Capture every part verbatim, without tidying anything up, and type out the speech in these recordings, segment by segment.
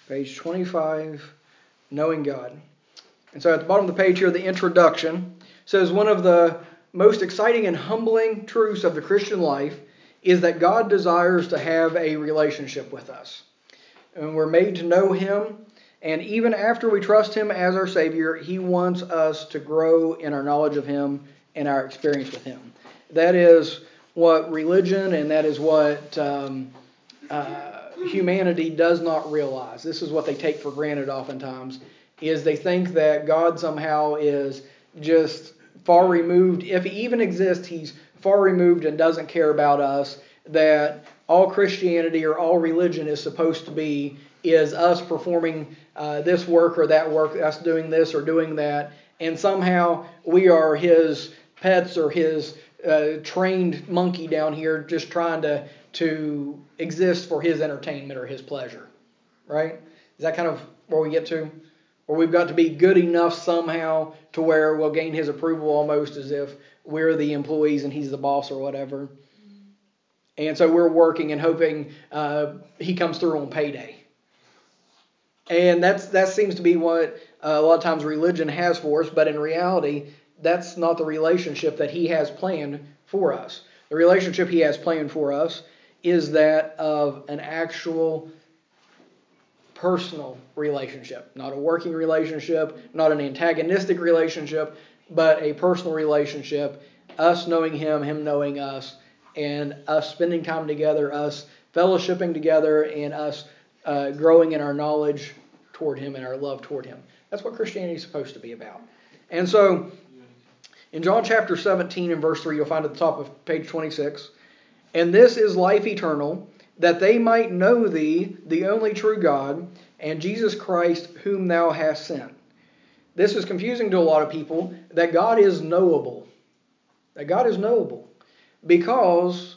Page twenty-five, Knowing God. And so at the bottom of the page here, the introduction says one of the most exciting and humbling truths of the Christian life is that God desires to have a relationship with us. And we're made to know Him. And even after we trust Him as our Savior, He wants us to grow in our knowledge of Him and our experience with Him. That is what religion and that is what um, uh, humanity does not realize. This is what they take for granted oftentimes, is they think that God somehow is just far removed. If He even exists, He's far removed and doesn't care about us. That all Christianity or all religion is supposed to be is us performing uh, this work or that work, us doing this or doing that, and somehow we are His pets or His uh, trained monkey down here just trying to, to exist for His entertainment or His pleasure. Right? Is that kind of where we get to? Or we've got to be good enough somehow to where we'll gain His approval almost as if we're the employees and He's the boss or whatever. And so we're working and hoping uh, He comes through on payday. And that's that seems to be what uh, a lot of times religion has for us. But in reality, that's not the relationship that He has planned for us. The relationship He has planned for us is that of an actual personal relationship, not a working relationship, not an antagonistic relationship, but a personal relationship, us knowing Him, Him knowing us, and us spending time together, us fellowshipping together, and us uh, growing in our knowledge toward Him and our love toward Him. That's what Christianity is supposed to be about. And so, in John chapter seventeen and verse three, you'll find at the top of page twenty-six, "And this is life eternal, that they might know Thee, the only true God, and Jesus Christ, whom Thou hast sent." This is confusing to a lot of people, that God is knowable. That God is knowable. Because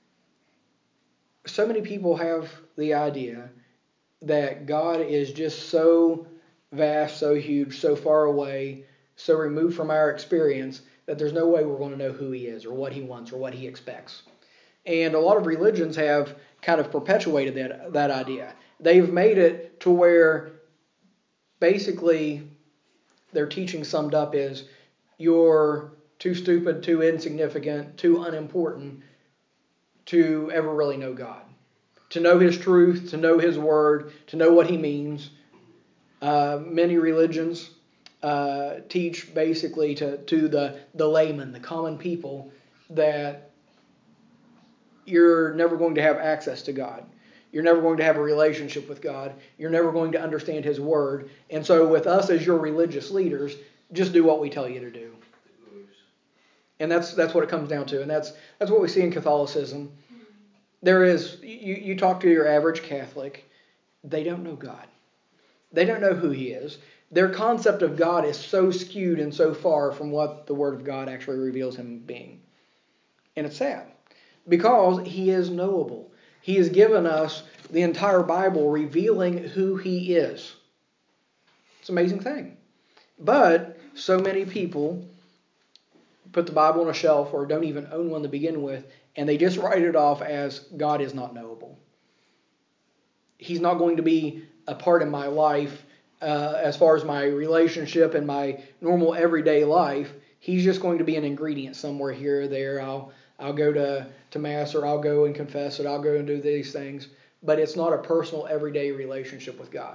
so many people have the idea that God is just so vast, so huge, so far away, so removed from our experience, that there's no way we're going to know who He is or what He wants or what He expects. And a lot of religions have kind of perpetuated that, that idea. They've made it to where basically their teaching summed up is you're too stupid, too insignificant, too unimportant to ever really know God. To know His truth, to know His word, to know what He means. Uh, many religions uh, teach basically to, to the, the layman, the common people, that you're never going to have access to God. You're never going to have a relationship with God. You're never going to understand His word. And so with us as your religious leaders, just do what we tell you to do. And that's that's what it comes down to. And that's that's what we see in Catholicism. There is, you, you talk to your average Catholic, they don't know God. They don't know who He is. Their concept of God is so skewed and so far from what the Word of God actually reveals Him being. And it's sad. Because He is knowable. He has given us the entire Bible revealing who He is. It's an amazing thing. But so many people put the Bible on a shelf or don't even own one to begin with, and they just write it off as God is not knowable. He's not going to be a part of my life uh, as far as my relationship and my normal everyday life. He's just going to be an ingredient somewhere here or there. I'll I'll go to, to Mass or I'll go and confess it. I'll go and do these things. But it's not a personal everyday relationship with God.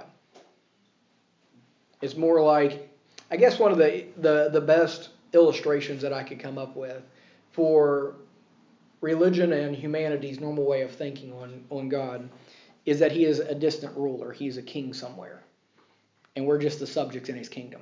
It's more like, I guess one of the, the, the best illustrations that I could come up with for religion and humanity's normal way of thinking on, on God is that He is a distant ruler. He's a king somewhere. And we're just the subjects in His kingdom.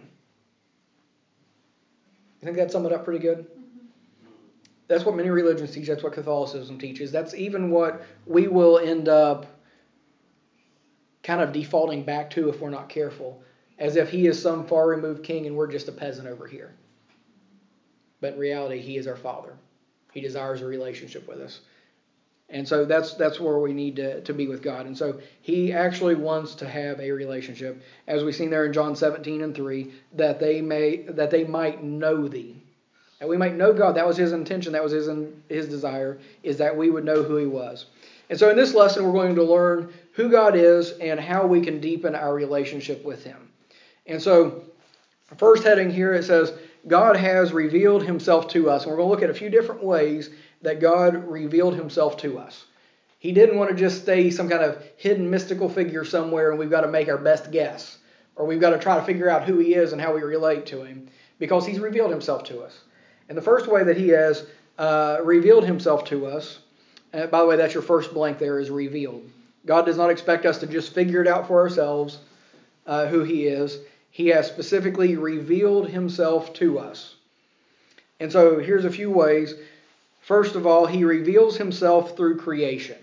You think that summed it up pretty good? That's what many religions teach. That's what Catholicism teaches. That's even what we will end up kind of defaulting back to if we're not careful. As if He is some far removed king and we're just a peasant over here. But in reality, He is our Father. He desires a relationship with us. And so that's that's where we need to, to be with God. And so He actually wants to have a relationship. As we've seen there in John seventeen and three, that they may that they might know Thee. That we might know God. That was His intention. That was His, His desire, is that we would know who He was. And so in this lesson, we're going to learn who God is and how we can deepen our relationship with Him. And so, first heading here, it says, God has revealed Himself to us. And we're going to look at a few different ways that God revealed Himself to us. He didn't want to just stay some kind of hidden mystical figure somewhere and we've got to make our best guess. Or we've got to try to figure out who He is and how we relate to Him. Because He's revealed Himself to us. And the first way that He has uh, revealed Himself to us, and by the way, that's your first blank there, is revealed. God does not expect us to just figure it out for ourselves uh, who He is. He has specifically revealed Himself to us. And so here's a few ways. First of all, He reveals Himself through creation.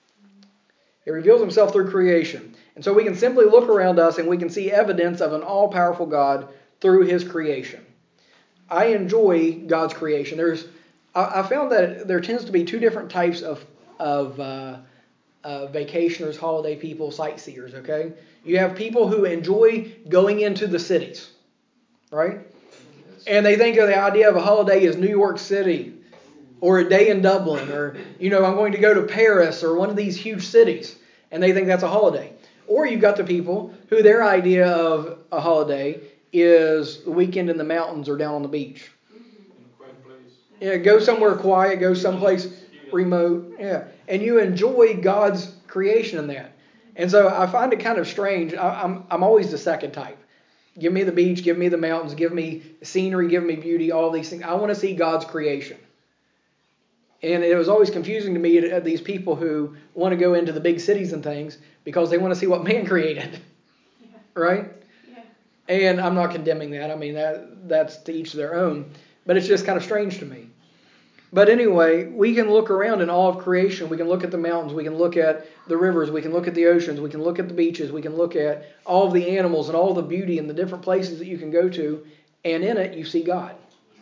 He reveals Himself through creation. And so we can simply look around us and we can see evidence of an all-powerful God through His creation. I enjoy God's creation. There's, I, I found that there tends to be two different types of, of uh, uh, vacationers, holiday people, sightseers, okay? You have people who enjoy going into the cities, right? And they think of the idea of a holiday as New York City or a day in Dublin or, you know, I'm going to go to Paris or one of these huge cities. And they think that's a holiday. Or you've got the people who their idea of a holiday is the weekend in the mountains or down on the beach. Yeah, go somewhere quiet, go someplace remote. Yeah, and you enjoy God's creation in that. And so I find it kind of strange. I, I'm I'm always the second type. Give me the beach, give me the mountains, give me scenery, give me beauty, all these things. I want to see God's creation. And it was always confusing to me at these people who want to go into the big cities and things because they want to see what man created. Yeah. Right? Yeah. And I'm not condemning that. I mean, that that's to each their own. But it's just kind of strange to me. But anyway, we can look around in all of creation. We can look at the mountains. We can look at the rivers. We can look at the oceans. We can look at the beaches. We can look at all of the animals and all the beauty and the different places that you can go to. And in it, you see God.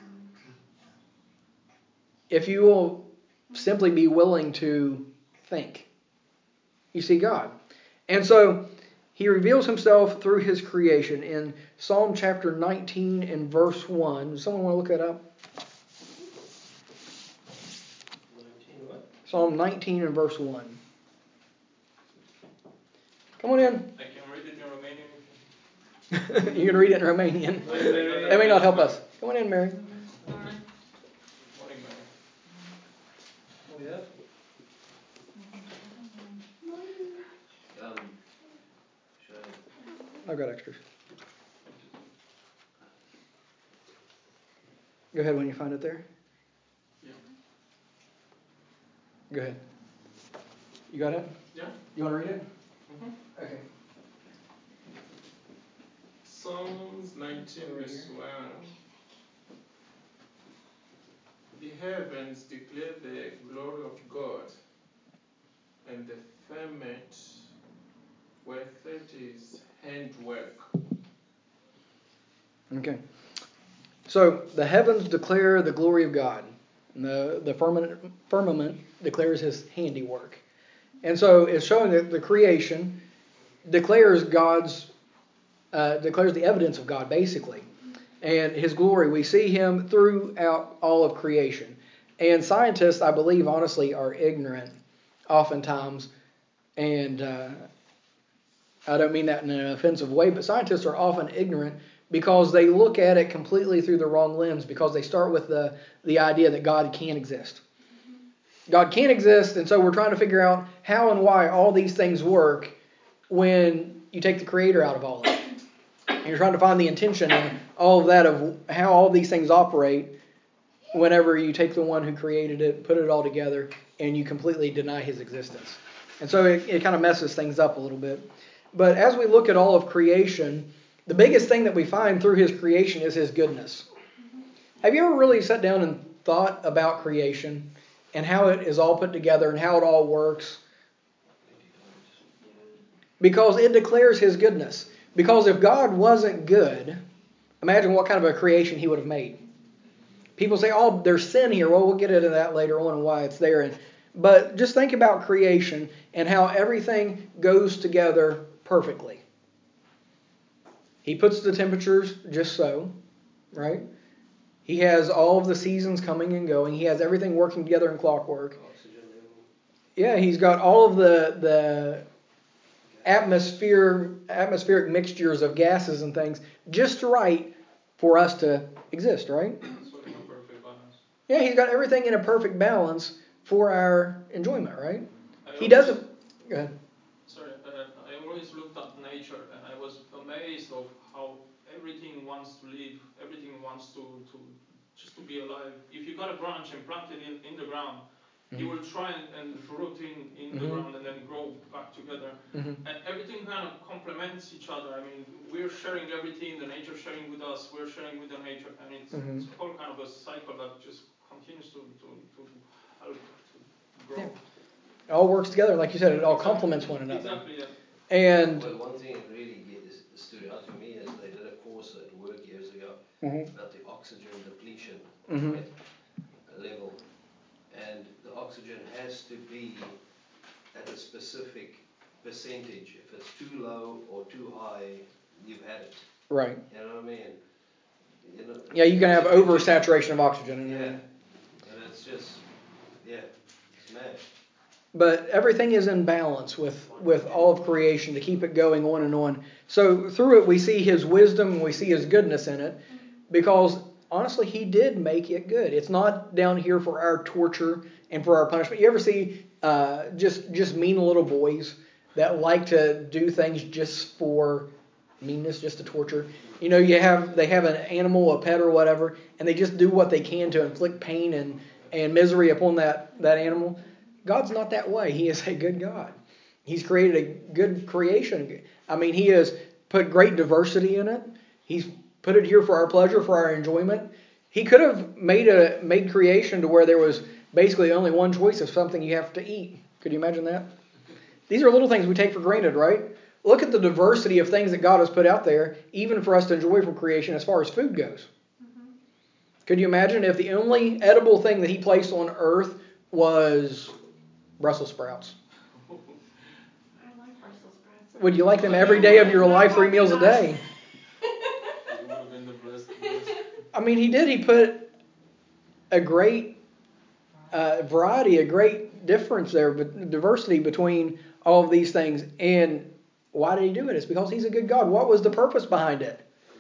If you will simply be willing to think, you see God. And so He reveals Himself through His creation. In Psalm chapter nineteen and verse one. Does someone want to look that up? Psalm nineteen and verse one. Come on in. I can read it in Romanian. You can read it in Romanian. That may not help us. Come on in, Mary. Morning, Mary. I've got extras. Go ahead when you find it there. Yeah. Go ahead. You got it? Yeah. You want to read it? Mm-hmm. Okay. Psalms nineteen, verse one. The heavens declare the glory of God, and the firmament worketh His handwork. Okay. So the heavens declare the glory of God. And the the firmament, firmament declares His handiwork. And so it's showing that the creation declares God's uh, declares the evidence of God, basically, and His glory. We see Him throughout all of creation. And scientists, I believe, honestly, are ignorant oftentimes. And uh, I don't mean that in an offensive way, but scientists are often ignorant because they look at it completely through the wrong lens, because they start with the, the idea that God can't exist. God can't exist, and so we're trying to figure out how and why all these things work when you take the Creator out of all of it. And you're trying to find the intention and all of that of how all these things operate whenever you take the one who created it, put it all together, and you completely deny His existence. And so it, it kind of messes things up a little bit. But as we look at all of creation, the biggest thing that we find through His creation is His goodness. Have you ever really sat down and thought about creation and how it is all put together and how it all works? Because it declares His goodness. Because if God wasn't good, imagine what kind of a creation He would have made. People say, oh, there's sin here. Well, we'll get into that later on and why it's there. And, but just think about creation and how everything goes together perfectly. He puts the temperatures just so, right? He has all of the seasons coming and going. He has everything working together in clockwork. Yeah, He's got all of the the atmosphere, atmospheric mixtures of gases and things just right for us to exist, right? So in a perfect balance. Yeah, he's got everything in a perfect balance for our enjoyment, right? I He always- doesn't. Go ahead. Sorry, uh, I always looked at nature and I was amazed of how everything wants to live, everything wants to, to just to be alive. If you got a branch and plant it in, in the ground, Mhm. it will try and, and root in, in the Mhm. ground and then grow back together. Mhm. And everything kind of complements each other. I mean, we're sharing everything, the nature sharing with us, we're sharing with the nature, and it's, Mhm. it's a whole kind of a cycle that just continues to, to, to help to grow. Yeah. It all works together, like you said. It all complements one another. Exactly, yeah. And Well, one thing that really get- stood out to me is they did a course at work years ago Mhm. about the oxygen depletion Mhm. right, level. And the oxygen has to be at a specific percentage. If it's too low or too high, you've had it. right. You know what I mean? You know, Yeah, you can have if- oversaturation of oxygen in Yeah. there. And it's just, yeah, it's mad. But everything is in balance with, with all of creation to keep it going on and on. So through it, we see his wisdom and we see his goodness in it. Because honestly, he did make it good. It's not down here for our torture and for our punishment. You ever see uh, just just mean little boys that like to do things just for meanness, just to torture? You know, you have they have an animal, a pet or whatever, and they just do what they can to inflict pain and, and misery upon that, that animal. God's not that way. He is a good God. He's created a good creation. I mean, he has put great diversity in it. He's put it here for our pleasure, for our enjoyment. He could have made a made creation to where there was basically only one choice of something you have to eat. Could you imagine that? These are little things we take for granted, right? Look at the diversity of things that God has put out there, even for us to enjoy from creation as far as food goes. Mm-hmm. Could you imagine if the only edible thing that he placed on earth was Brussels sprouts? I like Brussels sprouts. Would you like them every day of your life, three meals a day? You would have been the blessed, blessed. I mean, he did. He put a great uh, variety, a great difference there, but diversity between all of these things. And why did he do it? It's because he's a good God. What was the purpose behind it?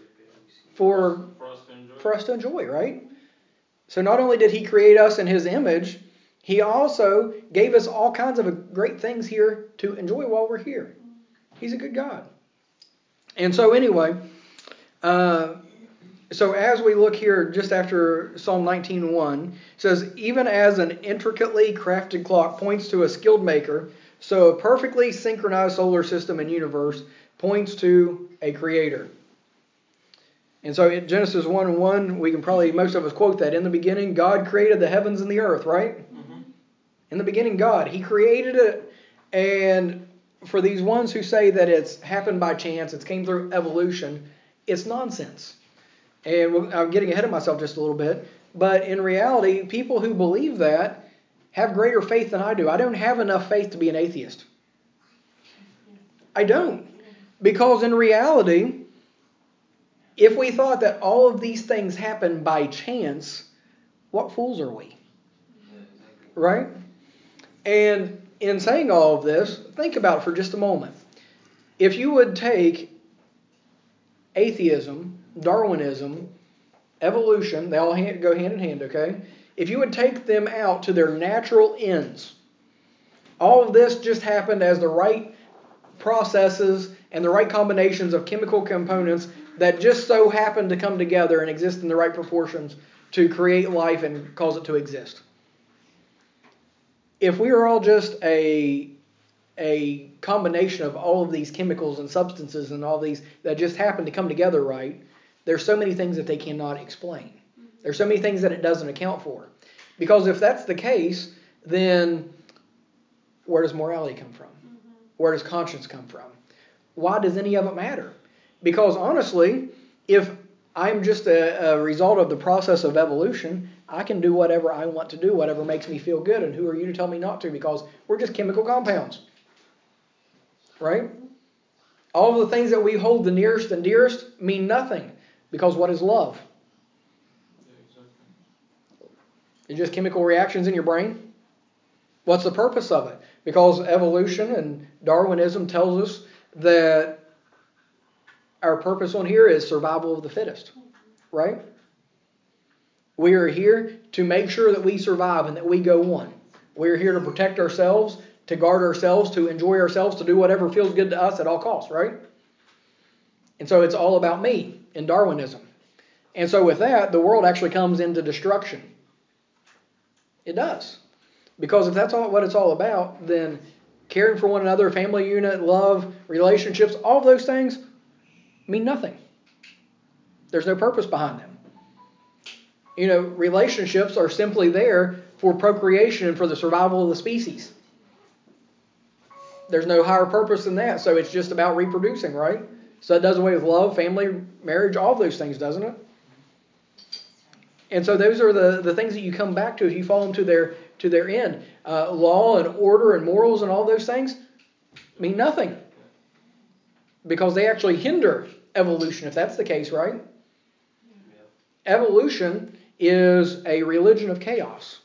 For, For us to enjoy. for us to enjoy, right? So not only did he create us in his image, he also gave us all kinds of great things here to enjoy while we're here. He's a good God. And so anyway, uh, so as we look here just after Psalm nineteen one, it says, even as an intricately crafted clock points to a skilled maker, so a perfectly synchronized solar system and universe points to a creator. And so in Genesis one and one, we can probably, most of us quote that. In the beginning, God created the heavens and the earth, right? Mm-hmm. In the beginning, God, He created it. And for these ones who say that it's happened by chance, it's came through evolution, it's nonsense. And I'm getting ahead of myself just a little bit. But in reality, people who believe that have greater faith than I do. I don't have enough faith to be an atheist. I don't. Because in reality, if we thought that all of these things happen by chance, what fools are we? Right? And in saying all of this, think about it for just a moment. If you would take atheism, Darwinism, evolution, they all hand, go hand in hand, okay? If you would take them out to their natural ends, all of this just happened as the right processes and the right combinations of chemical components that just so happen to come together and exist in the right proportions to create life and cause it to exist. If we are all just a a combination of all of these chemicals and substances and all these that just happen to come together right, there's so many things that they cannot explain. There's so many things that it doesn't account for. Because if that's the case, then where does morality come from? Where does conscience come from? Why does any of it matter? Because honestly, if I'm just a, a result of the process of evolution, I can do whatever I want to do, whatever makes me feel good, and who are you to tell me not to? Because we're just chemical compounds. Right? All of the things that we hold the nearest and dearest mean nothing. Because what is love? Yeah, exactly. It's just chemical reactions in your brain. What's the purpose of it? Because evolution and Darwinism tells us that our purpose on here is survival of the fittest, right? We are here to make sure that we survive and that we go on. We are here to protect ourselves, to guard ourselves, to enjoy ourselves, to do whatever feels good to us at all costs, right? And so it's all about me in Darwinism. And so with that, the world actually comes into destruction. It does. Because if that's all what it's all about, then caring for one another, family unit, love, relationships, all of those things mean nothing. There's no purpose behind them. You know, relationships are simply there for procreation and for the survival of the species. There's no higher purpose than that. So it's just about reproducing, right? So it does away with love, family, marriage, all of those things, doesn't it? And so those are the, the things that you come back to if you fall them to their to their end. Uh, law and order and morals and all those things mean nothing. Because they actually hinder evolution, if that's the case, right? Yeah. Evolution is a religion of chaos,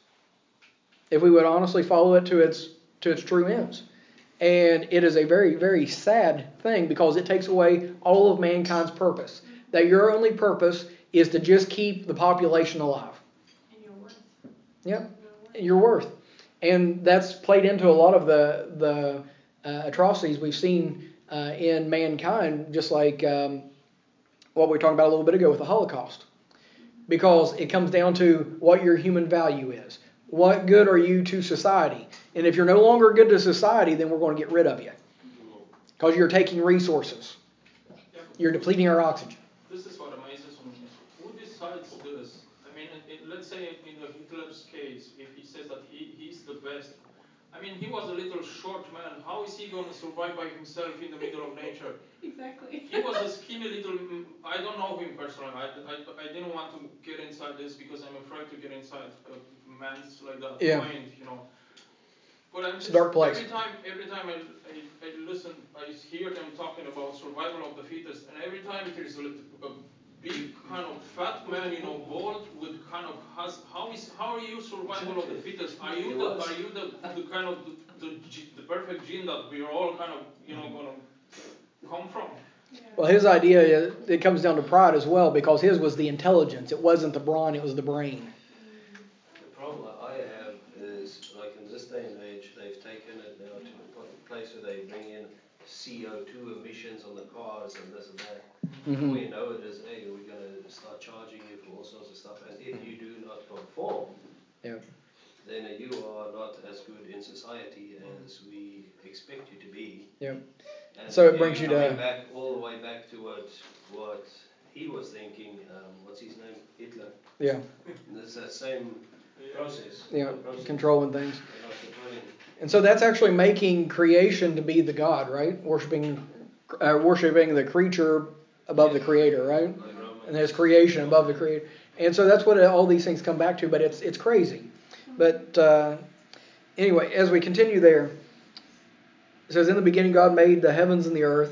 if we would honestly follow it to its to its true ends. And it is a very, very sad thing because it takes away all of mankind's purpose. That your only purpose is to just keep the population alive. And your worth. Yep, your worth. And that's played into a lot of the, the uh, atrocities we've seen uh, in mankind, just like um, what we were talking about a little bit ago with the Holocaust. Because it comes down to what your human value is. What good are you to society? And if you're no longer good to society, then we're going to get rid of you. Because you're taking resources. You're depleting our oxygen. This is what amazes me. Who decides this? I mean, it, it, let's say in Hitler's case, if he says that he, he's the best. I mean, he was a little short man. How is he going to survive by himself in the middle of nature? Exactly. He was a skinny little... I don't know him personally. I, I, I didn't want to get inside this because I'm afraid to get inside a man's like that yeah. mind, you know. But I'm it's just, a dark place. every time, every time I, I, I listen, I hear them talking about survival of the fittest, and every time there is a, little, a big kind of fat man, you know, bald with kind of has. How is how are you survival exactly. of the fittest? Are you the are you the, the kind of the, the the perfect gene that we are all kind of you know going to come from? Yeah. Well, his idea it comes down to pride as well because his was the intelligence. It wasn't the brawn. It was the brain. The problem I have is, like in this day and age, they've taken it now to the place where they bring in C O two emissions on the cars and this and that. Mm-hmm. Before you know it is, hey, we're going to start charging you for all sorts of stuff. And if you do not conform, yep. then you are not as good in society as we expect you to be. Yep. And so it brings you to back all the way back to what what he was thinking. Um, what's his name? Hitler. Yeah. And it's that same process. Yeah. Process. Controlling things. Controlling. And so that's actually making creation to be the God, right? Worshiping, uh, worshiping the creature above the Creator, right? And there's creation above the Creator. And so that's what all these things come back to. But it's it's crazy. But uh, anyway, as we continue there. It says, in the beginning God made the heavens and the earth.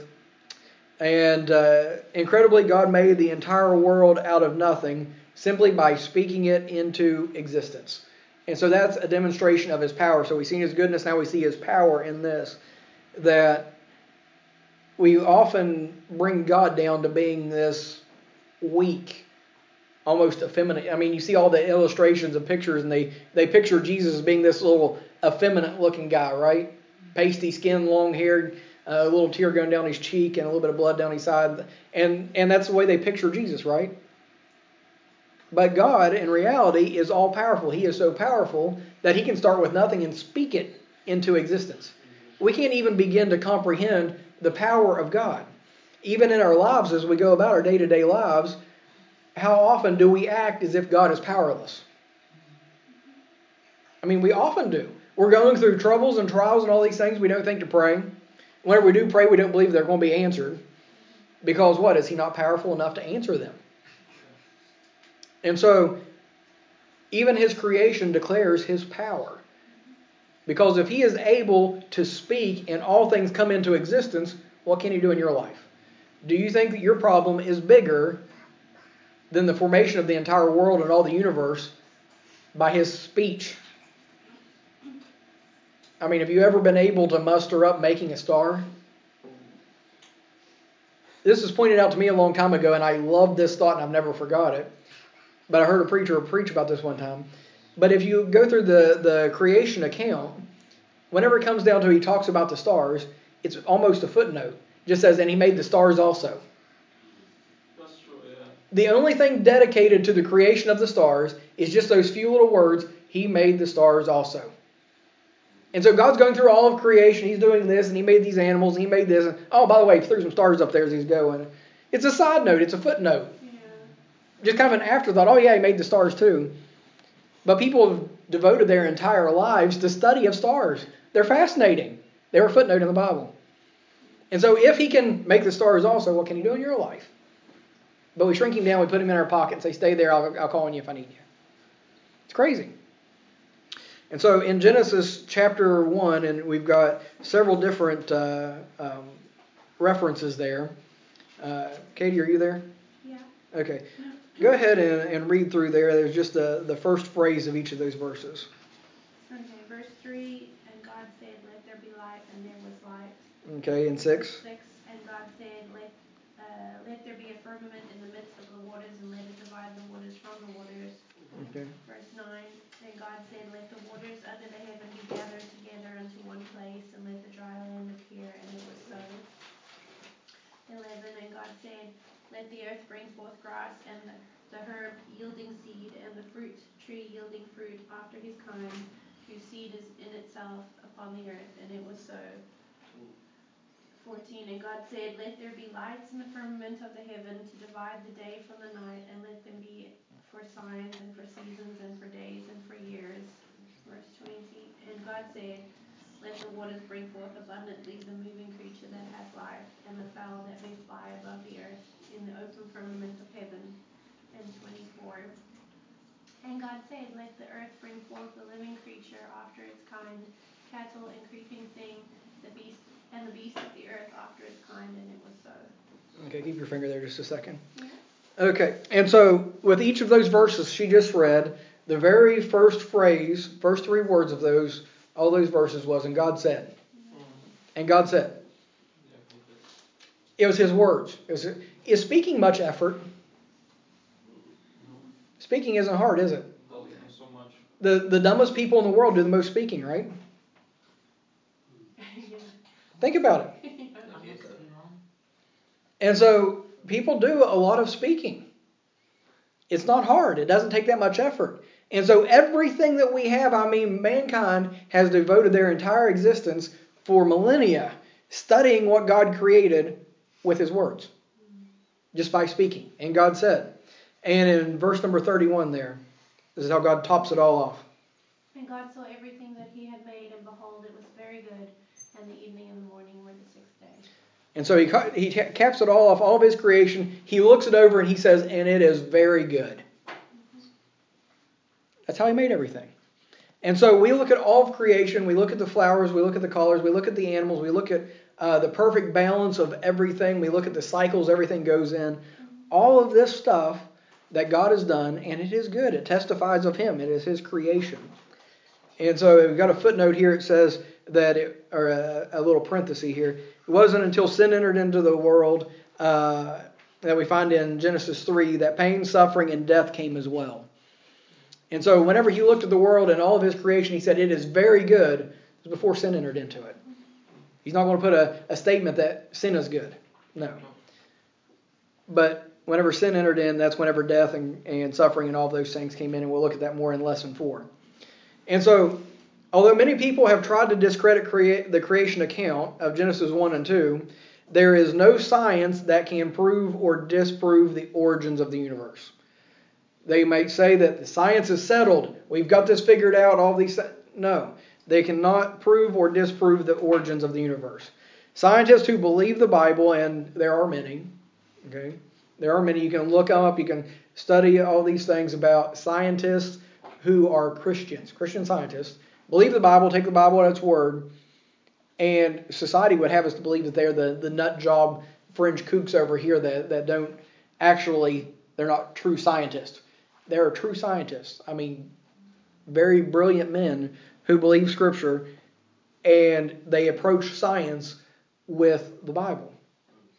And uh, incredibly, God made the entire world out of nothing simply by speaking it into existence. And so that's a demonstration of His power. So we've seen His goodness, now we see His power in this. That we often bring God down to being this weak, almost effeminate. I mean, you see all the illustrations and pictures, and they, they picture Jesus as being this little effeminate looking guy, right? Pasty skin, long haired, uh, a little tear going down his cheek and a little bit of blood down his side. And, and that's the way they picture Jesus, right? But God, in reality, is all powerful. He is so powerful that He can start with nothing and speak it into existence. We can't even begin to comprehend the power of God. Even in our lives, as we go about our day-to-day lives, how often do we act as if God is powerless? I mean, we often do. We're going through troubles and trials and all these things. We don't think to pray. Whenever we do pray, we don't believe they're going to be answered. Because what? Is He not powerful enough to answer them? And so, even His creation declares His power. Because if He is able to speak and all things come into existence, what can He do in your life? Do you think that your problem is bigger than the formation of the entire world and all the universe by His speech? I mean, have you ever been able to muster up making a star? this was pointed out to me a long time ago, and I love this thought, and I've never forgot it. But I heard a preacher preach about this one time. But if you go through the, the creation account, whenever it comes down to he talks about the stars, it's almost a footnote. It just says, and he made the stars also. That's true, yeah. The only thing dedicated to the creation of the stars is just those few little words, he made the stars also. And so God's going through all of creation. He's doing this, and he made these animals, and he made this. And, oh, by the way, he threw some stars up there as he's going. It's a side note. It's a footnote. Yeah. Just kind of an afterthought. Oh, yeah, he made the stars too. But people have devoted their entire lives to study of stars. They're fascinating. They were a footnote in the Bible. And so if he can make the stars also, what can he do in your life? But we shrink him down, we put him in our pocket and say, stay there, I'll, I'll call on you if I need you. It's crazy. And so in Genesis chapter one, and we've got several different uh, um, references there. Uh, Katie, are you there? Yeah. Okay. Go ahead and, and read through there. There's just the, the first phrase of each of those verses. Okay, verse three, and God said, let there be light, and there was light. Okay, and six. Six, and God said, let uh, let there be a firmament in the midst of the waters, and let it divide the waters from the waters. Okay. Verse nine, and God said, let the waters under the heaven be gathered together unto one place, and let the dry land appear, and it was so. Eleven, and God said, let the earth bring forth grass, and the, the herb yielding seed, and the fruit tree yielding fruit after his kind, whose seed is in itself upon the earth, and it was so. fourteen, and God said, let there be lights in the firmament of the heaven to divide the day from the night, and let them be for signs, and for seasons, and for days, and for years. Verse twenty, and God said, let the waters bring forth abundantly the moving creature that hath life, and the fowl that may fly above the earth in the open firmament of heaven. And twenty-four, and God said, let the earth bring forth the living creature after its kind, cattle and creeping thing, the beast and the beast of the earth after its kind, and it was so. Okay, keep your finger there just a second. Yeah. Okay, and so with each of those verses she just read, the very first phrase, first three words of those, all those verses was, and God said. And God said. It was his words. It was, is speaking much effort? Speaking isn't hard, is it? So much. The, the dumbest people in the world do the most speaking, right? Yeah. Think about it. And so people do a lot of speaking. It's not hard. It doesn't take that much effort. And so everything that we have, I mean, mankind has devoted their entire existence for millennia studying what God created with his words. Just by speaking. And God said. And in verse number thirty-one there, this is how God tops it all off. And God saw everything that he had made, and behold, it was very good. And the evening and the morning were the sixth day. And so he he caps it all off, all of his creation. He looks it over and he says, and it is very good. That's how he made everything. And so we look at all of creation. We look at the flowers. We look at the colors. We look at the animals. We look at uh, the perfect balance of everything. We look at the cycles everything goes in. All of this stuff that God has done, and it is good. It testifies of him. It is his creation. And so we've got a footnote here. It says that, it, or a, a little parenthesis here. It wasn't until sin entered into the world uh, that we find in Genesis three that pain, suffering, and death came as well. And so whenever he looked at the world and all of his creation, he said it is very good. It was before sin entered into it. He's not going to put a, a statement that sin is good. No. But whenever sin entered in, that's whenever death and, and suffering and all of those things came in. And we'll look at that more in lesson four. And so, although many people have tried to discredit create, the creation account of Genesis one and two, there is no science that can prove or disprove the origins of the universe. They may say that the science is settled. We've got this figured out. All these No. They cannot prove or disprove the origins of the universe. Scientists who believe the Bible, and there are many, okay, there are many. You can look up, you can study all these things about scientists who are Christians, Christian scientists, believe the Bible, take the Bible at its word, and society would have us to believe that they're the, the nut job fringe kooks over here that, that don't actually, they're not true scientists. They're true scientists. I mean, very brilliant men who believe Scripture, and they approach science with the Bible.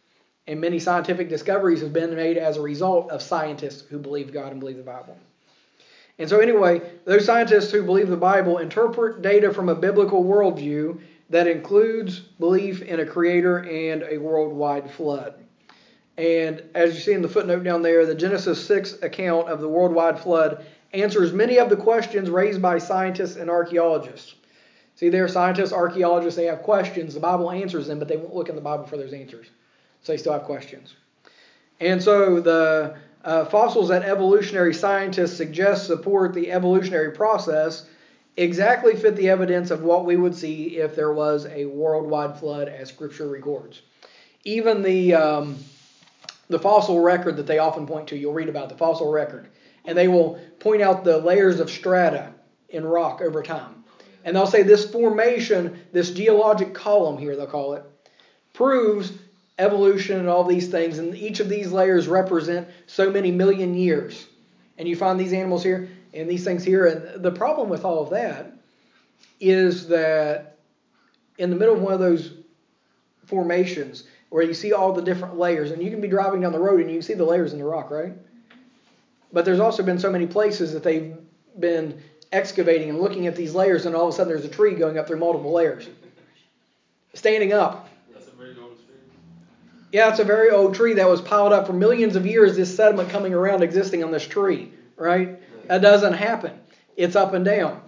And many scientific discoveries have been made as a result of scientists who believe God and believe the Bible. And so anyway, those scientists who believe the Bible interpret data from a biblical worldview that includes belief in a creator and a worldwide flood. And as you see in the footnote down there, the Genesis six account of the worldwide flood answers many of the questions raised by scientists and archaeologists. See, they're scientists, archaeologists, they have questions. The Bible answers them, but they won't look in the Bible for those answers. So they still have questions. And so the uh, fossils that evolutionary scientists suggest support the evolutionary process exactly fit the evidence of what we would see if there was a worldwide flood, as Scripture records. Even the um, the fossil record that they often point to, you'll read about the fossil record, and they will point out the layers of strata in rock over time. And they'll say this formation, this geologic column here, they'll call it, proves evolution and all these things. And each of these layers represent so many million years. And you find these animals here and these things here. And the problem with all of that is that in the middle of one of those formations where you see all the different layers, and you can be driving down the road and you can see the layers in the rock, right? But there's also been so many places that they've been excavating and looking at these layers, and all of a sudden there's a tree going up through multiple layers. Standing up. That's a very old tree. Yeah, it's a very old tree that was piled up for millions of years, this sediment coming around existing on this tree, right? That doesn't happen. It's up and down.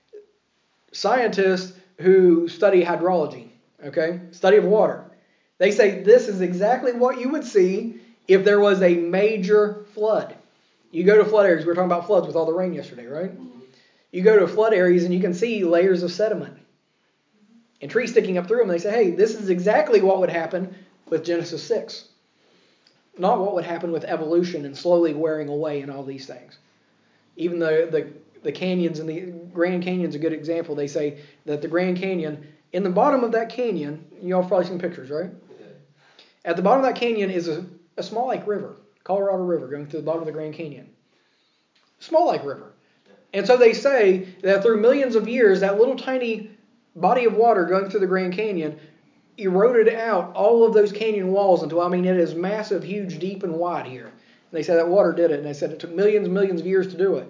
Scientists who study hydrology, okay, study of water, they say this is exactly what you would see if there was a major flood. You go to flood areas, we were talking about floods with all the rain yesterday, right? You go to flood areas and you can see layers of sediment and trees sticking up through them. They say, hey, this is exactly what would happen with Genesis six. Not what would happen with evolution and slowly wearing away and all these things. Even the, the, the canyons and the Grand Canyon's a good example. They say that the Grand Canyon, in the bottom of that canyon, you all have probably seen pictures, right? Yeah. At the bottom of that canyon is a, a small lake river, Colorado River, going through the bottom of the Grand Canyon. Small lake river. And so they say that through millions of years, that little tiny body of water going through the Grand Canyon eroded out all of those canyon walls until, I mean, it is massive, huge, deep, and wide here. And they say that water did it, and they said it took millions and millions of years to do it.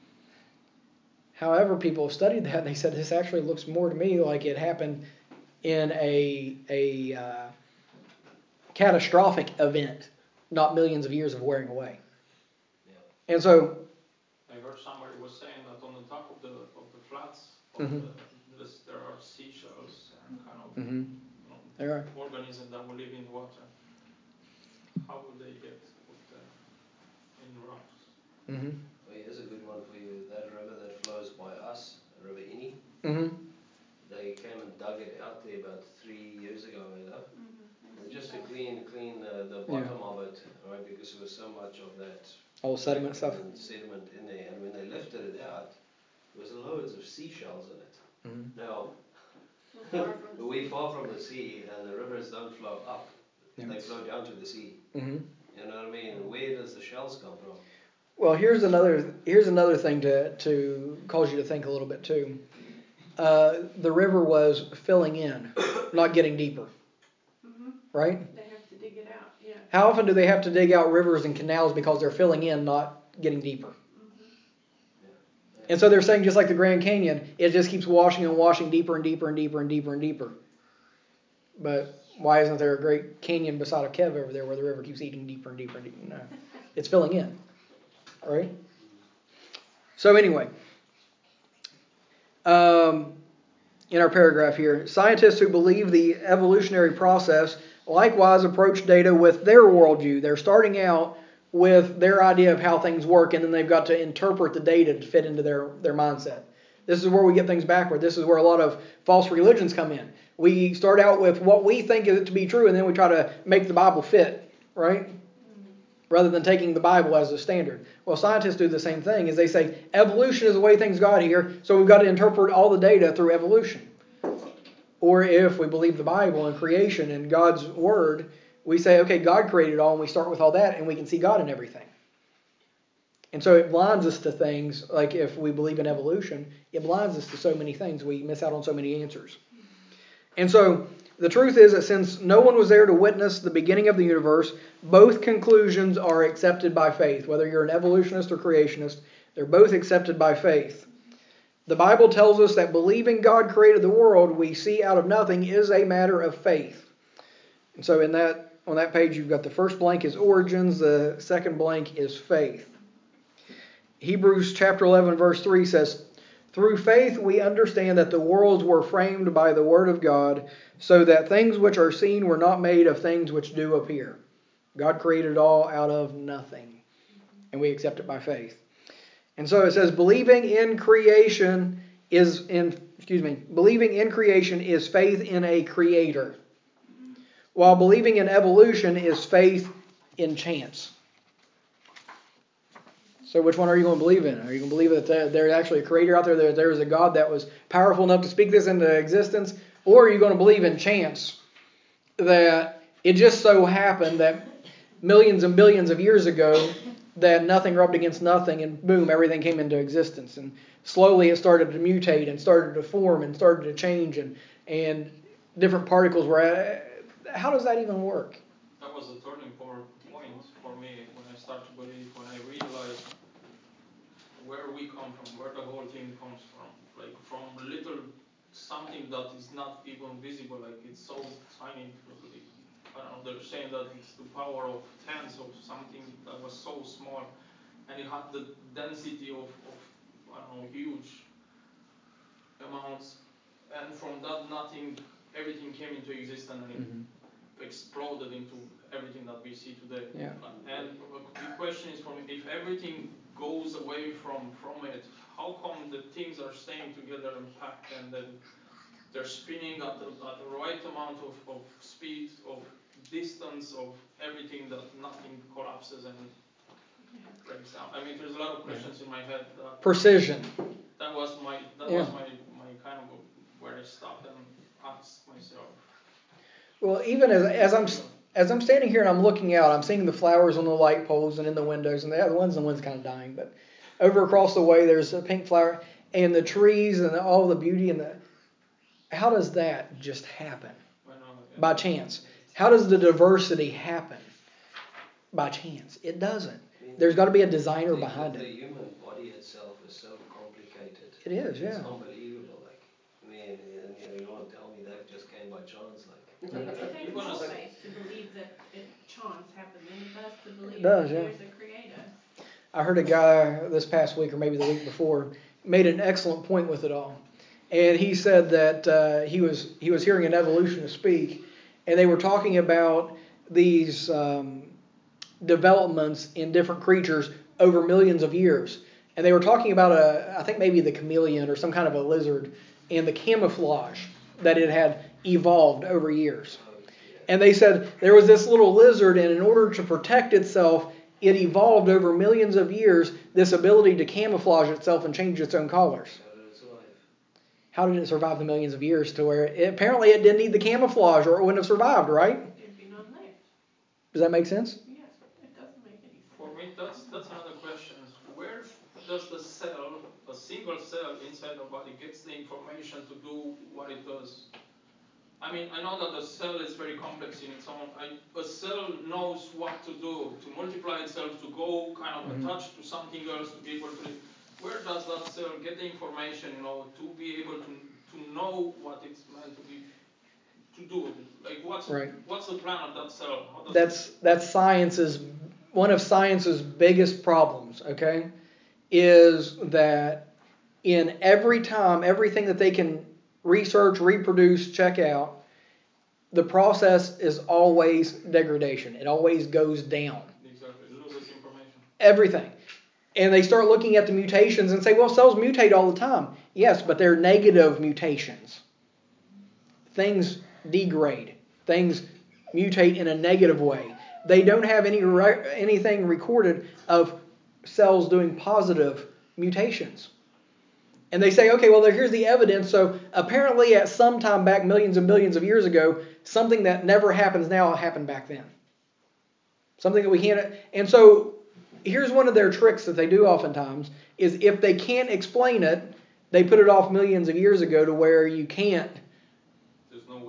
However, people have studied that, and they said this actually looks more to me like it happened in a, a uh, catastrophic event, not millions of years of wearing away. Yeah. And so I heard somebody was saying that on the top of the of the flats of mm-hmm. the, this, there are seashells and kind of mm-hmm. you know, organisms that will live in water. How would they get put uh, in rocks? Mm-hmm. Well, here's a good one for you. That river that flows by us, River Ini, mm-hmm. they came and dug it out there about three years ago, you know, Mm-hmm. just to clean clean uh, the bottom Yeah. of it, right? Because there was so much of that all sediment stuff. and sediment in there, and when they lifted it out, there was loads of seashells in it. Mm-hmm. Now, We're far from the we're sea. far from the sea, and the rivers don't flow up; Yeah. they flow down to the sea. Mm-hmm. You know what I mean? Where does the shells come from? Well, here's another here's another thing to to cause you to think a little bit too. Uh, the river was filling in, not getting deeper. Mm-hmm. Right? They have to dig it out. Yeah. How often do they have to dig out rivers and canals because they're filling in, not getting deeper? Mm-hmm. And so they're saying just like the Grand Canyon, it just keeps washing and washing deeper and deeper and deeper and deeper and deeper. But why isn't there a great canyon beside a cave over there where the river keeps eating deeper and deeper and deeper? No, it's filling in, right? So anyway, um, in our paragraph here, scientists who believe the evolutionary process likewise approach data with their worldview. They're starting out with their idea of how things work, and then they've got to interpret the data to fit into their, their mindset. This is where we get things backward. This is where a lot of false religions come in. We start out with what we think is to be true, and then we try to make the Bible fit, right? Rather than taking the Bible as a standard. Well, scientists do the same thing, is they say evolution is the way things got here, so we've got to interpret all the data through evolution. Or if we believe the Bible and creation and God's Word, we say, okay, God created it all, and we start with all that, and we can see God in everything. And so it blinds us to things, like if we believe in evolution, it blinds us to so many things. We miss out on so many answers. And so the truth is that since no one was there to witness the beginning of the universe, both conclusions are accepted by faith. Whether you're an evolutionist or creationist, they're both accepted by faith. The Bible tells us that believing God created the world we see out of nothing is a matter of faith. And so in that on that page you've got the first blank is origins, the second blank is faith. Hebrews chapter eleven verse three says, "Through faith we understand that the worlds were framed by the word of God, so that things which are seen were not made of things which do appear." God created it all out of nothing, and we accept it by faith. And so it says, believing in creation is in excuse me, believing in creation is faith in a creator, while believing in evolution is faith in chance. So which one are you going to believe in? Are you going to believe that there's actually a creator out there, that there is a God that was powerful enough to speak this into existence? Or are you going to believe in chance, that it just so happened that millions and billions of years ago that nothing rubbed against nothing and boom, everything came into existence. And slowly it started to mutate and started to form and started to change and, and different particles were... How does that even work? That was a turning point for me when I started to believe, when I realized where we come from, where the whole thing comes from. Like from little something that is not even visible, like it's so tiny. I don't know, they're saying that it's the power of tens of something that was so small, and it had the density of, of I don't know, huge amounts, and from that nothing, everything came into existence and it mm-hmm. exploded into everything that we see today. Yeah. And the question is, from if everything goes away from, from it, how come the things are staying together and packed, and then they're spinning at the, at the right amount of, of speed, of distance, of everything, that nothing collapses and breaks down? I mean, there's a lot of questions yeah. in my head. That Precision. That was my that yeah. was my, my kind of where I stopped and asked myself. Well, even as as I'm as I'm standing here and I'm looking out, I'm seeing the flowers on the light poles and in the windows, and the other one's the one's kind of dying, but over across the way there's a pink flower, and the trees and all the beauty and the. How does that just happen? Well, no, yeah. By chance. How does the diversity happen? By chance. It doesn't. I mean, There's got to be a designer the, behind the it. The human body itself is so complicated. It is, yeah. It's unbelievable. Like, I mean, and, you know, you want to tell me that just came by chance, like. It takes more faith to believe that it chance happened than it does to believe it does, that yeah. there's a creator. I heard a guy this past week, or maybe the week before, made an excellent point with it all. And he said that uh, he was he was hearing an evolutionist speak, and they were talking about these um, developments in different creatures over millions of years. And they were talking about, a, I think maybe the chameleon or some kind of a lizard, and the camouflage that it had evolved over years. And they said there was this little lizard, and in order to protect itself, it evolved over millions of years this ability to camouflage itself and change its own colors. How did it survive the millions of years to where it, apparently it didn't need the camouflage or it wouldn't have survived, right? There'd be none left. Does that make sense? Yes, it doesn't make any sense. For me, that's that's another question. Where does the cell, a single cell inside the body, gets the information to do what it does? I mean, I know that the cell is very complex in its own. I, a cell knows what to do, to multiply itself, to go kind of Mm-hmm. attach to something else, to be able to. Where does that cell get the information, you know, to be able to to know what it's meant to be to do? Like, what's right. what's the plan of that cell? How does that's it, that's science's one of science's biggest problems. Okay, is that in every time everything that they can research, reproduce, check out, the process is always degradation. It always goes down. Exactly, it loses information. Everything. And they start looking at the mutations and say, well, cells mutate all the time. Yes, but they're negative mutations. Things degrade. Things mutate in a negative way. They don't have any re- anything recorded of cells doing positive mutations. And they say, okay, well, here's the evidence. So apparently at some time back, millions and millions of years ago, something that never happens now happened back then. Something that we can't... And so... Here's one of their tricks that they do oftentimes, is if they can't explain it, they put it off millions of years ago to where you can't. There's no witness.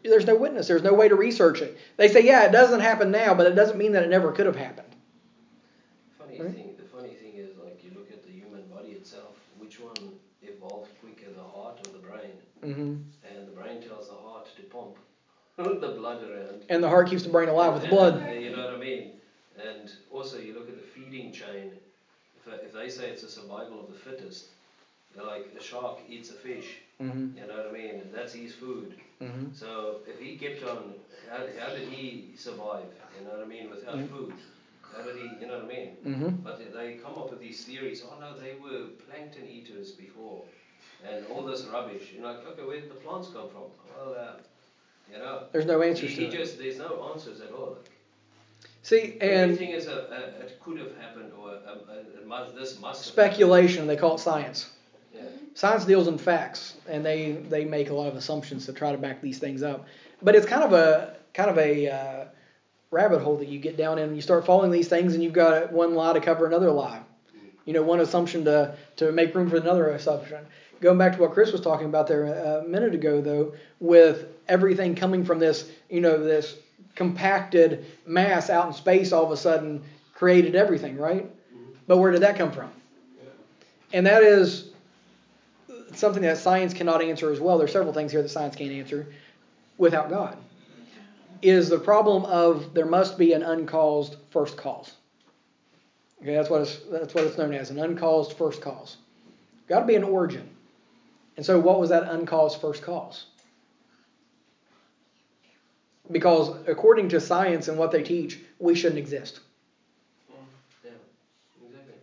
there's no witness. There's no way to research it. They say, yeah, it doesn't happen now, but it doesn't mean that it never could have happened. Funny Right? thing, the funny thing is, like, you look at the human body itself, which one evolved quicker, the heart or the brain? Mm-hmm. And the brain tells the heart to pump the blood around. And the heart keeps the brain alive with the blood. And, you know what I mean? And also, you look at the feeding chain. If, if they say it's a survival of the fittest, they're like a shark eats a fish. Mm-hmm. You know what I mean? And that's his food. Mm-hmm. So if he kept on, how, how did he survive? You know what I mean? Without Mm-hmm. food. How did he, you know what I mean? Mm-hmm. But they come up with these theories. Oh no, they were plankton eaters before. And all this rubbish. You're like, okay, where did the plants come from? Well, uh, you know. There's no answers he, to he it. just, there's no answers at all. Like, See, and everything is a, a, it could have happened, or a, a, a must, this must have speculation, they call it science. Yeah. Science deals in facts, and they, they make a lot of assumptions to try to back these things up. But it's kind of a kind of a uh, rabbit hole that you get down in, and you start following these things, and you've got one lie to cover another lie. You know, one assumption to, to make room for another assumption. Going back to what Chris was talking about there a minute ago, though, with everything coming from this, you know, this compacted mass out in space all of a sudden created everything, right? Mm-hmm. But where did that come from? Yeah. And that is something that science cannot answer as well. There's several things here that science can't answer without God. Is the problem of there must be an uncaused first cause. Okay, that's what it's that's what it's known as, an uncaused first cause. Got to be an origin. And so what was that uncaused first cause? Because according to science and what they teach, we shouldn't exist. Yeah, exactly.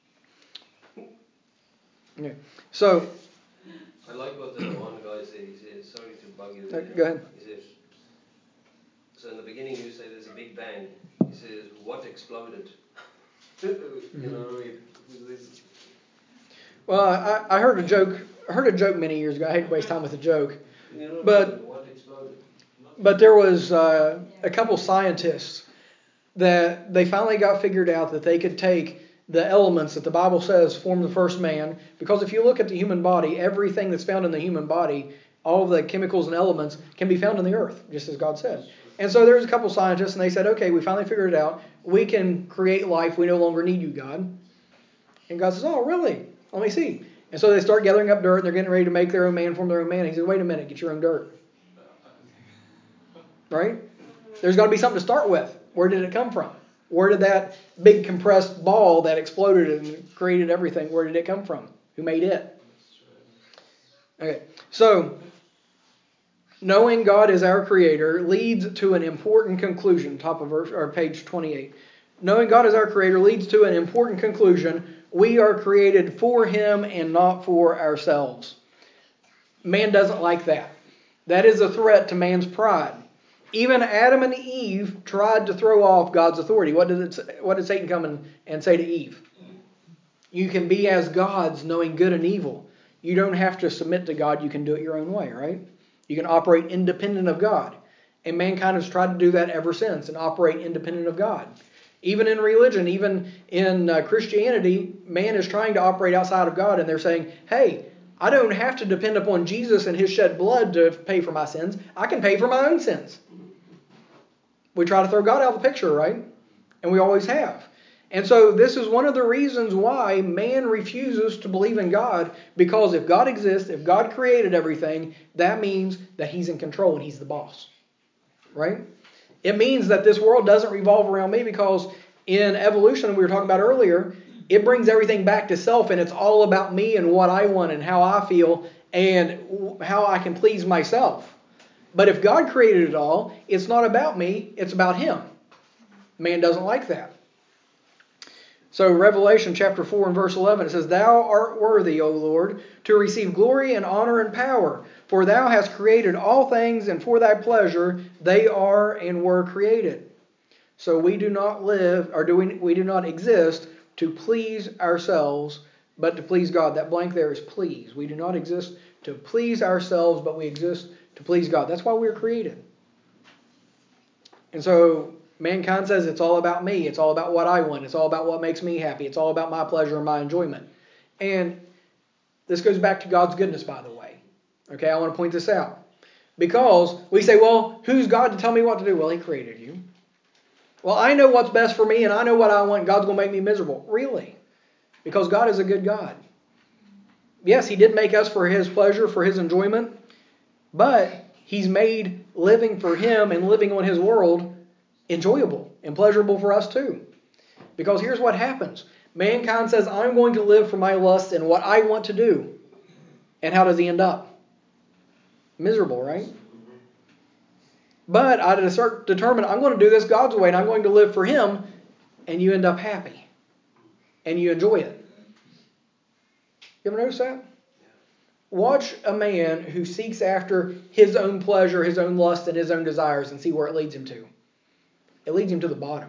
Okay. So I like what the one guy said. He says, sorry to bug you. Uh, go ahead. He says, so in the beginning you say there's a big bang. He says, what exploded? You know what I mean? Well, I, I heard a joke. I heard a joke many years ago. I hate to waste time with a joke, You know but what exploded? but there was uh, a couple scientists that they finally got figured out that they could take the elements that the Bible says form the first man. Because if you look at the human body, everything that's found in the human body, all of the chemicals and elements can be found in the earth, just as God said. And so there's a couple scientists, and they said, okay, we finally figured it out. We can create life. We no longer need you, God. And God says, oh, really? Let me see. And so they start gathering up dirt, and they're getting ready to make their own man, form their own man. He said, wait a minute, get your own dirt. Right? There's got to be something to start with. Where did it come from? Where did that big compressed ball that exploded and created everything, where did it come from? Who made it? Okay, so knowing God is our creator leads to an important conclusion, top of verse, or page twenty-eight. Knowing God is our creator leads to an important conclusion. We are created for him and not for ourselves. Man doesn't like that. That is a threat to man's pride. Even Adam and Eve tried to throw off God's authority. What did it, what did Satan come and, and say to Eve? You can be as gods, knowing good and evil. You don't have to submit to God. You can do it your own way, right? You can operate independent of God. And mankind has tried to do that ever since and operate independent of God. Even in religion, even in uh, Christianity, man is trying to operate outside of God. And they're saying, hey, I don't have to depend upon Jesus and his shed blood to pay for my sins. I can pay for my own sins. We try to throw God out of the picture, right? And we always have. And so this is one of the reasons why man refuses to believe in God. Because if God exists, if God created everything, that means that he's in control and he's the boss. Right? It means that this world doesn't revolve around me, because in evolution, we were talking about earlier, it brings everything back to self, and it's all about me and what I want and how I feel and how I can please myself. But if God created it all, it's not about me, it's about him. Man doesn't like that. So Revelation chapter four and verse eleven, it says, Thou art worthy, O Lord, to receive glory and honor and power, for thou hast created all things, and for thy pleasure they are and were created. So we do not live, or do we, we do not exist to please ourselves, but to please God. That blank there is please. We do not exist to please ourselves, but we exist to please God. That's why we were created. And so mankind says it's all about me. It's all about what I want. It's all about what makes me happy. It's all about my pleasure and my enjoyment. And this goes back to God's goodness, by the way. Okay, I want to point this out. Because we say, well, who's God to tell me what to do? Well, He created you. Well, I know what's best for me and I know what I want. God's going to make me miserable. Really? Because God is a good God. Yes, He did make us for His pleasure, for His enjoyment. But He's made living for Him and living on His world enjoyable and pleasurable for us too. Because here's what happens. Mankind says, I'm going to live for my lust and what I want to do. And how does he end up? Miserable, right? But I determine I'm going to do this God's way and I'm going to live for Him, and you end up happy. And you enjoy it. You ever notice that? Watch a man who seeks after his own pleasure, his own lust, and his own desires and see where it leads him to. It leads him to the bottom.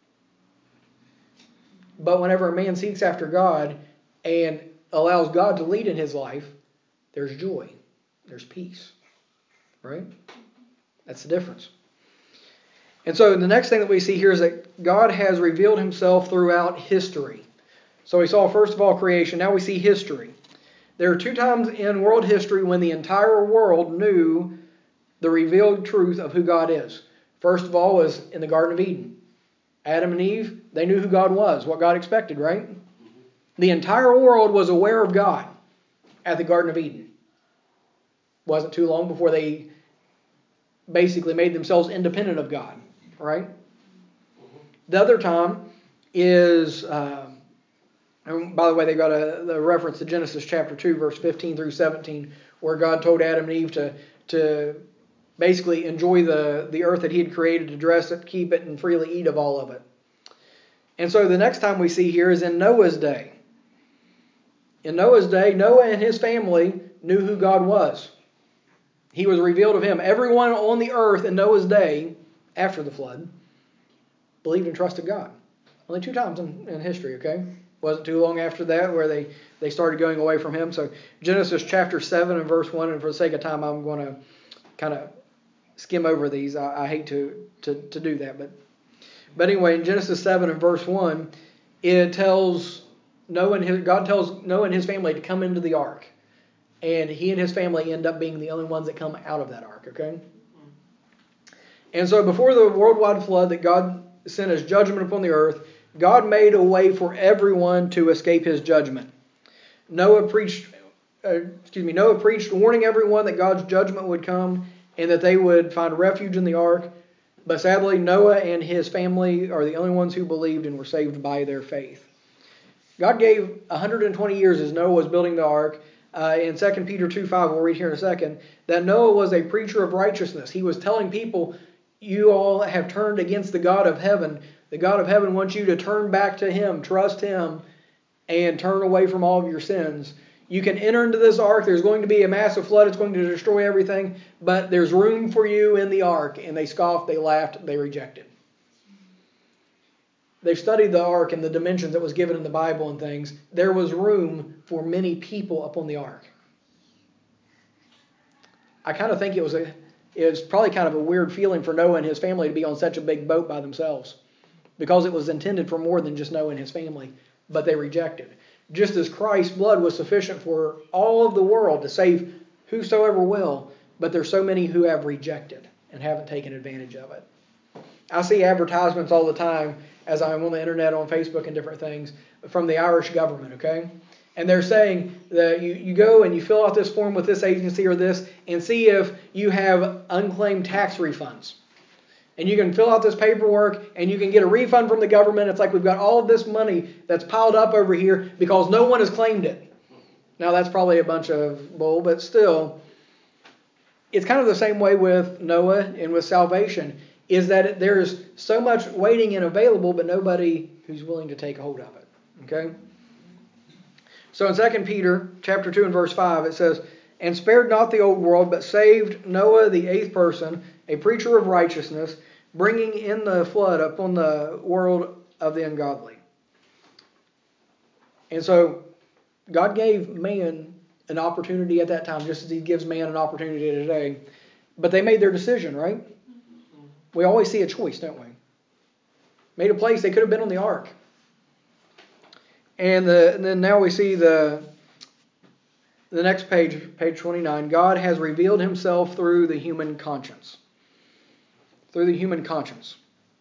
But whenever a man seeks after God and allows God to lead in his life, there's joy. There's peace. Right? That's the difference. And so the next thing that we see here is that God has revealed Himself throughout history. So we saw first of all creation. Now we see history. There are two times in world history when the entire world knew the revealed truth of who God is. First of all was in the Garden of Eden. Adam and Eve, they knew who God was, what God expected, right? The entire world was aware of God at the Garden of Eden. Wasn't too long before they basically made themselves independent of God, right? The other time is, um, and by the way, they got a the reference to Genesis chapter two, verse fifteen through seventeen, where God told Adam and Eve to to basically enjoy the, the earth that He had created, to dress it, keep it, and freely eat of all of it. And so the next time we see here is in Noah's day. In Noah's day, Noah and his family knew who God was. He was revealed of Him. Everyone on the earth in Noah's day, after the flood, believed and trusted God. Only two times in, in history, okay? Wasn't too long after that where they, they started going away from Him. So Genesis chapter seven and verse one, and for the sake of time, I'm going to kind of skim over these. I, I hate to, to, to do that. But, but anyway, in Genesis seven and verse one, it tells Noah and his, God tells Noah and his family to come into the ark. And he and his family end up being the only ones that come out of that ark, okay? And so before the worldwide flood that God sent as judgment upon the earth, God made a way for everyone to escape His judgment. Noah preached, uh, excuse me, Noah preached warning everyone that God's judgment would come and that they would find refuge in the ark. But sadly, Noah and his family are the only ones who believed and were saved by their faith. God gave one hundred twenty years as Noah was building the ark. Uh, in Second Peter two five, we'll read here in a second, that Noah was a preacher of righteousness. He was telling people, you all have turned against the God of heaven. The God of heaven wants you to turn back to Him, trust Him, and turn away from all of your sins. You can enter into this ark. There's going to be a massive flood. It's going to destroy everything. But there's room for you in the ark. And they scoffed, they laughed, they rejected. They've studied the ark and the dimensions that was given in the Bible and things. There was room for many people upon the ark. I kind of think it was a, it was probably kind of a weird feeling for Noah and his family to be on such a big boat by themselves, because it was intended for more than just Noah and his family, but they rejected. Just as Christ's blood was sufficient for all of the world to save whosoever will, but there's so many who have rejected and haven't taken advantage of it. I see advertisements all the time as I'm on the internet, on Facebook and different things, from the Irish government, okay? And they're saying that you, you go and you fill out this form with this agency or this and see if you have unclaimed tax refunds. And you can fill out this paperwork and you can get a refund from the government. It's like we've got all of this money that's piled up over here because no one has claimed it. Now that's probably a bunch of bull, but still, it's kind of the same way with Noah and with salvation, is that there's so much waiting and available, but nobody who's willing to take hold of it. Okay? So in Second Peter chapter two and verse five, it says, and spared not the old world, but saved Noah the eighth person, a preacher of righteousness, bringing in the flood upon the world of the ungodly. And so God gave man an opportunity at that time, just as He gives man an opportunity today. But they made their decision, right? We always see a choice, don't we? Made a place. They could have been on the ark. And, the, and then now we see the the next page, page twenty-nine, God has revealed himself through the human conscience. Through the human conscience.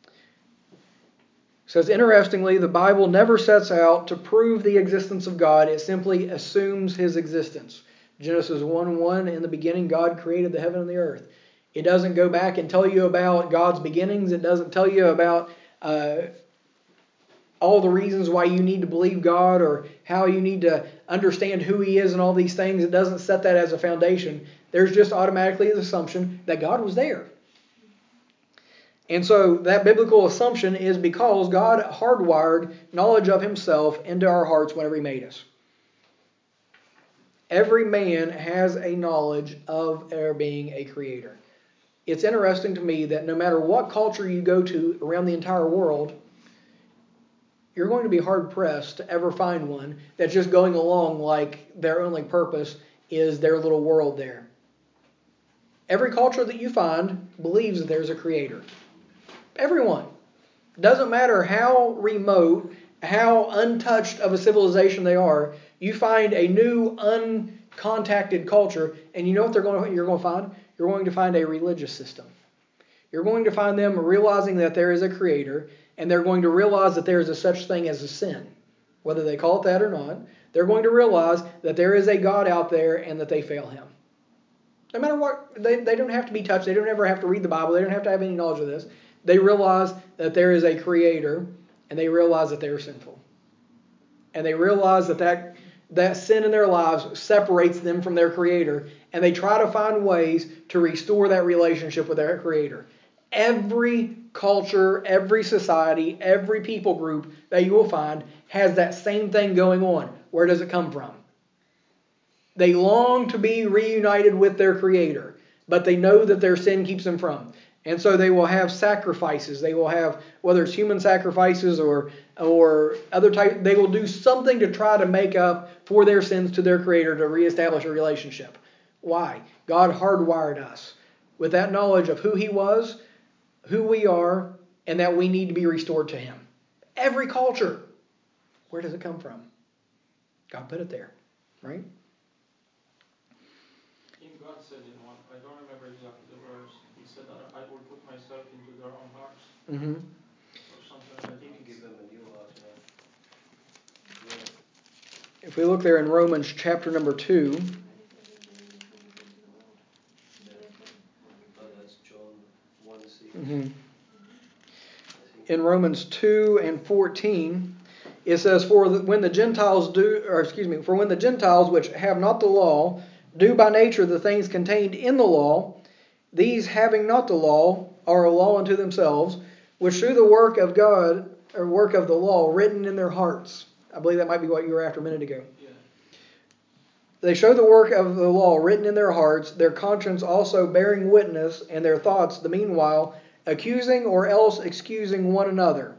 It says, interestingly, the Bible never sets out to prove the existence of God. It simply assumes his existence. Genesis one one, in the beginning, God created the heaven and the earth. It doesn't go back and tell you about God's beginnings. It doesn't tell you about uh, all the reasons why you need to believe God or how you need to understand who he is and all these things. It doesn't set that as a foundation. There's just automatically the assumption that God was there. And so that biblical assumption is because God hardwired knowledge of himself into our hearts whenever he made us. Every man has a knowledge of there being a creator. It's interesting to me that no matter what culture you go to around the entire world, you're going to be hard-pressed to ever find one that's just going along like their only purpose is their little world there. Every culture that you find believes that there's a creator. Everyone. Doesn't matter how remote, how untouched of a civilization they are, you find a new, uncontacted culture, and you know what they're going to, you're going to find? You're going to find a religious system. You're going to find them realizing that there is a creator, and they're going to realize that there is a such thing as a sin. Whether they call it that or not, they're going to realize that there is a God out there and that they fail him. No matter what, they, they don't have to be touched. They don't ever have to read the Bible. They don't have to have any knowledge of this. They realize that there is a creator, and they realize that they are sinful. And they realize that that, that sin in their lives separates them from their creator, and they try to find ways to restore that relationship with their creator. Every culture, every society, every people group that you will find has that same thing going on. Where does it come from? They long to be reunited with their creator, but they know that their sin keeps them from. And so they will have sacrifices. They will have, whether it's human sacrifices or or other type, they will do something to try to make up for their sins to their creator to reestablish a relationship. Why? God hardwired us with that knowledge of who he was, who we are, and that we need to be restored to him. Every culture. Where does it come from? God put it there, right? God said in one, I don't remember exactly the verse, he said that I will put myself into their own hearts. Mm-hmm. Or something, I think Give them a new heart, yeah. Yeah. If we look there in Romans chapter number two. Yeah. Oh, that's John one six. Mm-hmm. In Romans two and fourteen, it says, For the, when the Gentiles do, or excuse me, for when the Gentiles which have not the law do by nature the things contained in the law, these having not the law are a law unto themselves, which through the work of God, or work of the law, written in their hearts. I believe that might be what you were after a minute ago. Yeah. They show the work of the law written in their hearts, their conscience also bearing witness, and their thoughts, the meanwhile, accusing or else excusing one another.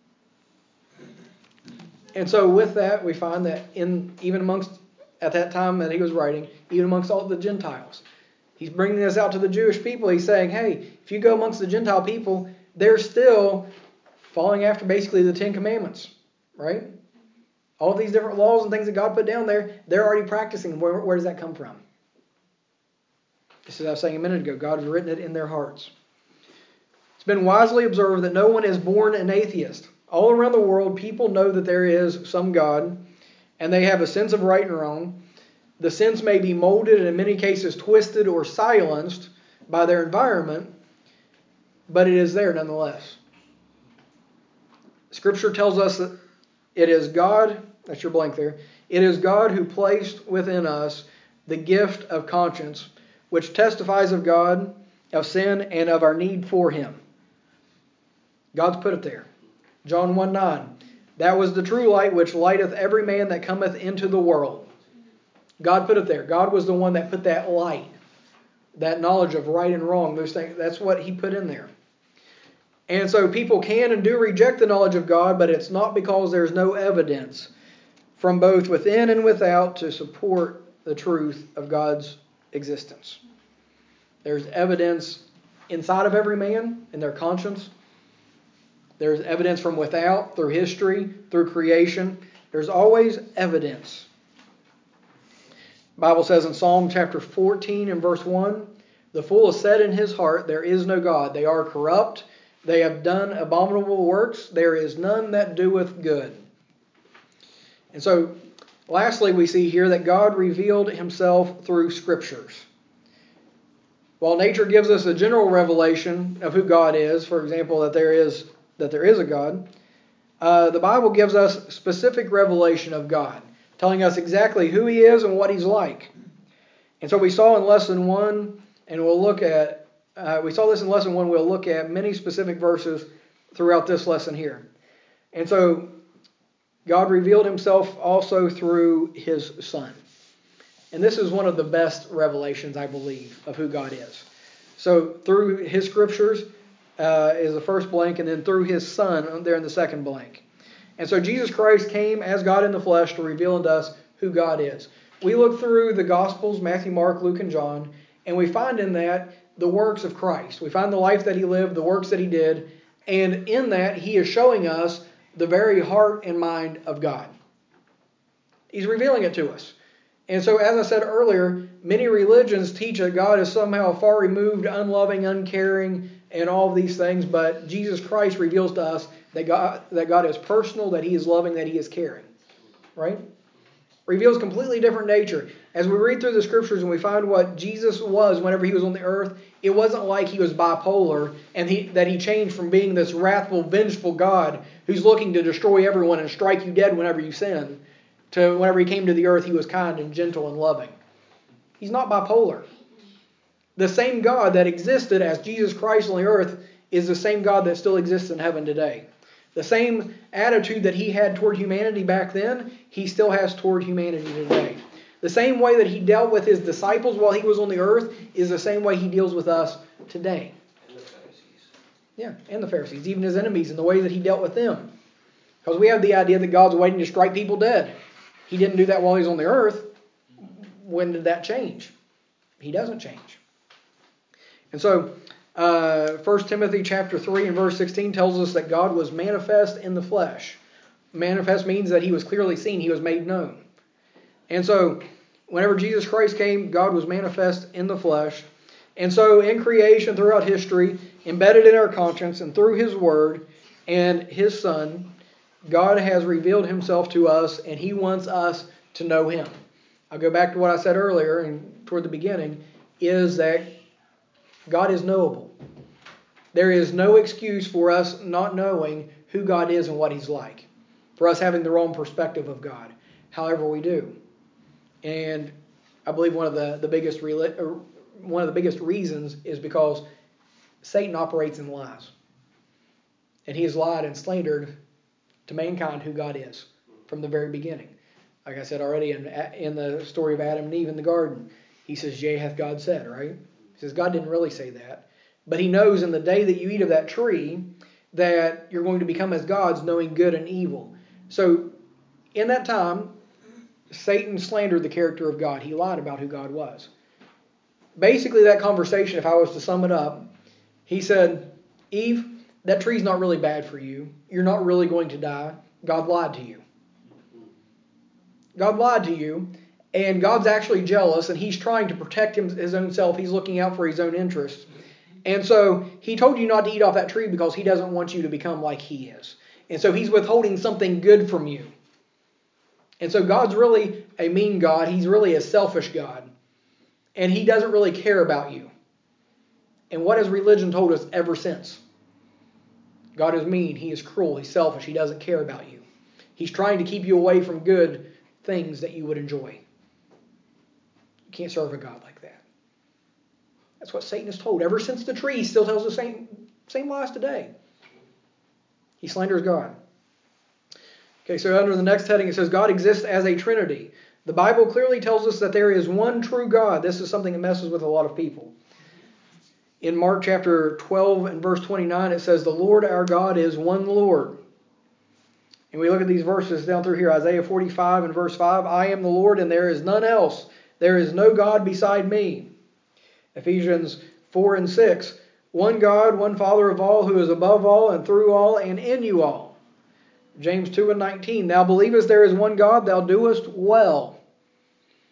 And so with that, we find that in even amongst, at that time that he was writing, even amongst all the Gentiles, he's bringing this out to the Jewish people. He's saying, hey, if you go amongst the Gentile people, they're still following after basically the Ten Commandments, right? All of these different laws and things that God put down there, they're already practicing. Where, where does that come from? Just as I was saying a minute ago, God has written it in their hearts. It's been wisely observed that no one is born an atheist. All around the world, people know that there is some God, and they have a sense of right and wrong. The sense may be molded and in many cases twisted or silenced by their environment, but it is there nonetheless. Scripture tells us that it is God, that's your blank there, it is God who placed within us the gift of conscience, which testifies of God, of sin, and of our need for him. God's put it there. John one nine. That was the true light which lighteth every man that cometh into the world. God put it there. God was the one that put that light, that knowledge of right and wrong. Those things. That's what he put in there. And so people can and do reject the knowledge of God, but it's not because there's no evidence from both within and without to support the truth of God's existence. There's evidence inside of every man in their conscience. There's evidence from without, through history, through creation. There's always evidence. The Bible says in Psalm chapter fourteen and verse one, the fool has said in his heart, there is no God. They are corrupt. They have done abominable works. There is none that doeth good. And so, lastly, we see here that God revealed himself through Scriptures. While nature gives us a general revelation of who God is, for example, that there is that there is a God, uh, the Bible gives us specific revelation of God, telling us exactly who He is and what He's like. And so we saw in lesson one, and we'll look at, uh, we saw this in lesson one, we'll look at many specific verses throughout this lesson here. And so God revealed Himself also through His Son. And this is one of the best revelations, I believe, of who God is. So through His Scriptures uh, is the first blank, and then through His Son there in the second blank. And so Jesus Christ came as God in the flesh to reveal unto us who God is. We look through the Gospels, Matthew, Mark, Luke, and John, and we find in that the works of Christ. We find the life that He lived, the works that He did, and in that He is showing us the very heart and mind of God. He's revealing it to us. And so, as I said earlier, many religions teach that God is somehow far removed, unloving, uncaring, and all of these things. But Jesus Christ reveals to us that God, that God is personal, that He is loving, that He is caring. Right? Reveals completely different nature. As we read through the Scriptures and we find what Jesus was whenever He was on the earth, it wasn't like He was bipolar and he, that He changed from being this wrathful, vengeful God who's looking to destroy everyone and strike you dead whenever you sin, to whenever He came to the earth, He was kind and gentle and loving. He's not bipolar. The same God that existed as Jesus Christ on the earth is the same God that still exists in heaven today. The same attitude that He had toward humanity back then, He still has toward humanity today. The same way that He dealt with His disciples while He was on the earth is the same way He deals with us today. And the Pharisees. Yeah, and the Pharisees, even His enemies, and the way that He dealt with them. Because we have the idea that God's waiting to strike people dead. He didn't do that while He was on the earth. When did that change? He doesn't change. And so, uh, First Timothy chapter three and verse sixteen tells us that God was manifest in the flesh. Manifest means that He was clearly seen. He was made known. And so, whenever Jesus Christ came, God was manifest in the flesh. And so, in creation, throughout history, embedded in our conscience, and through His Word and His Son, God has revealed Himself to us, and He wants us to know Him. I'll go back to what I said earlier and toward the beginning, is that God is knowable. There is no excuse for us not knowing who God is and what He's like, for us having the wrong perspective of God, however we do. And I believe one of the, the biggest one of the biggest reasons is because Satan operates in lies. And he has lied and slandered to mankind who God is from the very beginning. Like I said already in, in the story of Adam and Eve in the garden, he says, yea, hath God said, right? He says, God didn't really say that. But He knows in the day that you eat of that tree that you're going to become as gods, knowing good and evil. So in that time, Satan slandered the character of God. He lied about who God was. Basically, that conversation, if I was to sum it up, he said, Eve, that tree's not really bad for you. You're not really going to die. God lied to you. God lied to you, and God's actually jealous, and He's trying to protect him, His own self. He's looking out for His own interests. And so He told you not to eat off that tree because He doesn't want you to become like He is. And so He's withholding something good from you. And so God's really a mean God. He's really a selfish God. And He doesn't really care about you. And what has religion told us ever since? God is mean. He is cruel. He's selfish. He doesn't care about you. He's trying to keep you away from good things that you would enjoy. You can't serve a God like that. That's what Satan has told. Ever since the tree, he still tells the same, same lies today. He slanders God. Okay, so under the next heading it says God exists as a Trinity. The Bible clearly tells us that there is one true God. This is something that messes with a lot of people. In Mark chapter twelve and verse twenty-nine it says, the Lord our God is one Lord. And we look at these verses down through here. Isaiah forty-five and verse five, I am the Lord and there is none else. There is no God beside me. Ephesians four and six, one God, one Father of all, who is above all and through all and in you all. James two and nineteen, thou believest there is one God, thou doest well.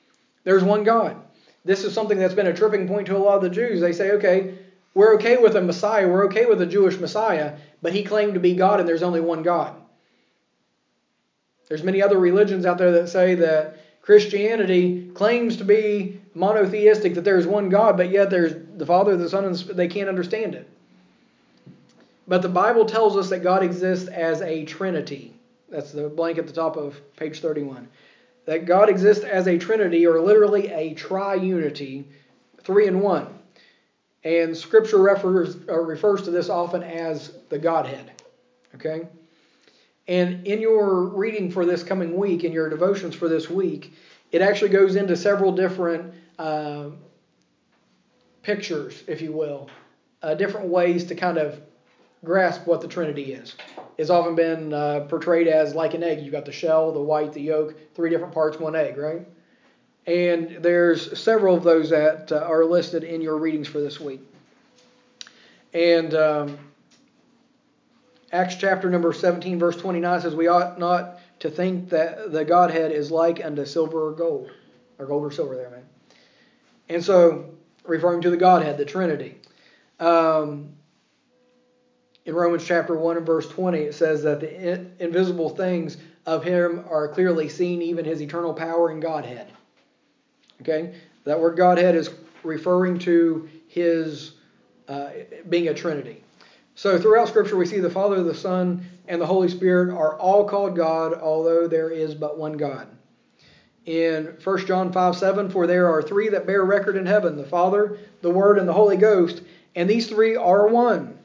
There's one God. This is something that's been a tripping point to a lot of the Jews. They say, okay, we're okay with a Messiah, we're okay with a Jewish Messiah, but he claimed to be God and there's only one God. There's many other religions out there that say that Christianity claims to be monotheistic, that there's one God, but yet there's the Father, the Son, and the Spirit. They can't understand it. But the Bible tells us that God exists as a Trinity. That's the blank at the top of page thirty-one. That God exists as a Trinity, or literally a triunity, three in one. And Scripture refers, or refers to this often as the Godhead. Okay? And in your reading for this coming week, in your devotions for this week, it actually goes into several different uh, pictures, if you will, uh, different ways to kind of grasp what the Trinity is. It's often been uh, portrayed as like an egg. You've got the shell, the white, the yolk, three different parts, one egg, right? And there's several of those that uh, are listed in your readings for this week. And um, Acts chapter number seventeen, verse twenty-nine says, we ought not to think that the Godhead is like unto silver or gold. Or gold or silver there, man. And so, referring to the Godhead, the Trinity. Um, in Romans chapter one and verse twenty, it says that the invisible things of him are clearly seen, even his eternal power and Godhead. Okay? That word Godhead is referring to his uh, being a Trinity. So throughout Scripture we see the Father, the Son, and the Holy Spirit are all called God, although there is but one God. In First John five seven, for there are three that bear record in heaven, the Father, the Word, and the Holy Ghost, and these three are one.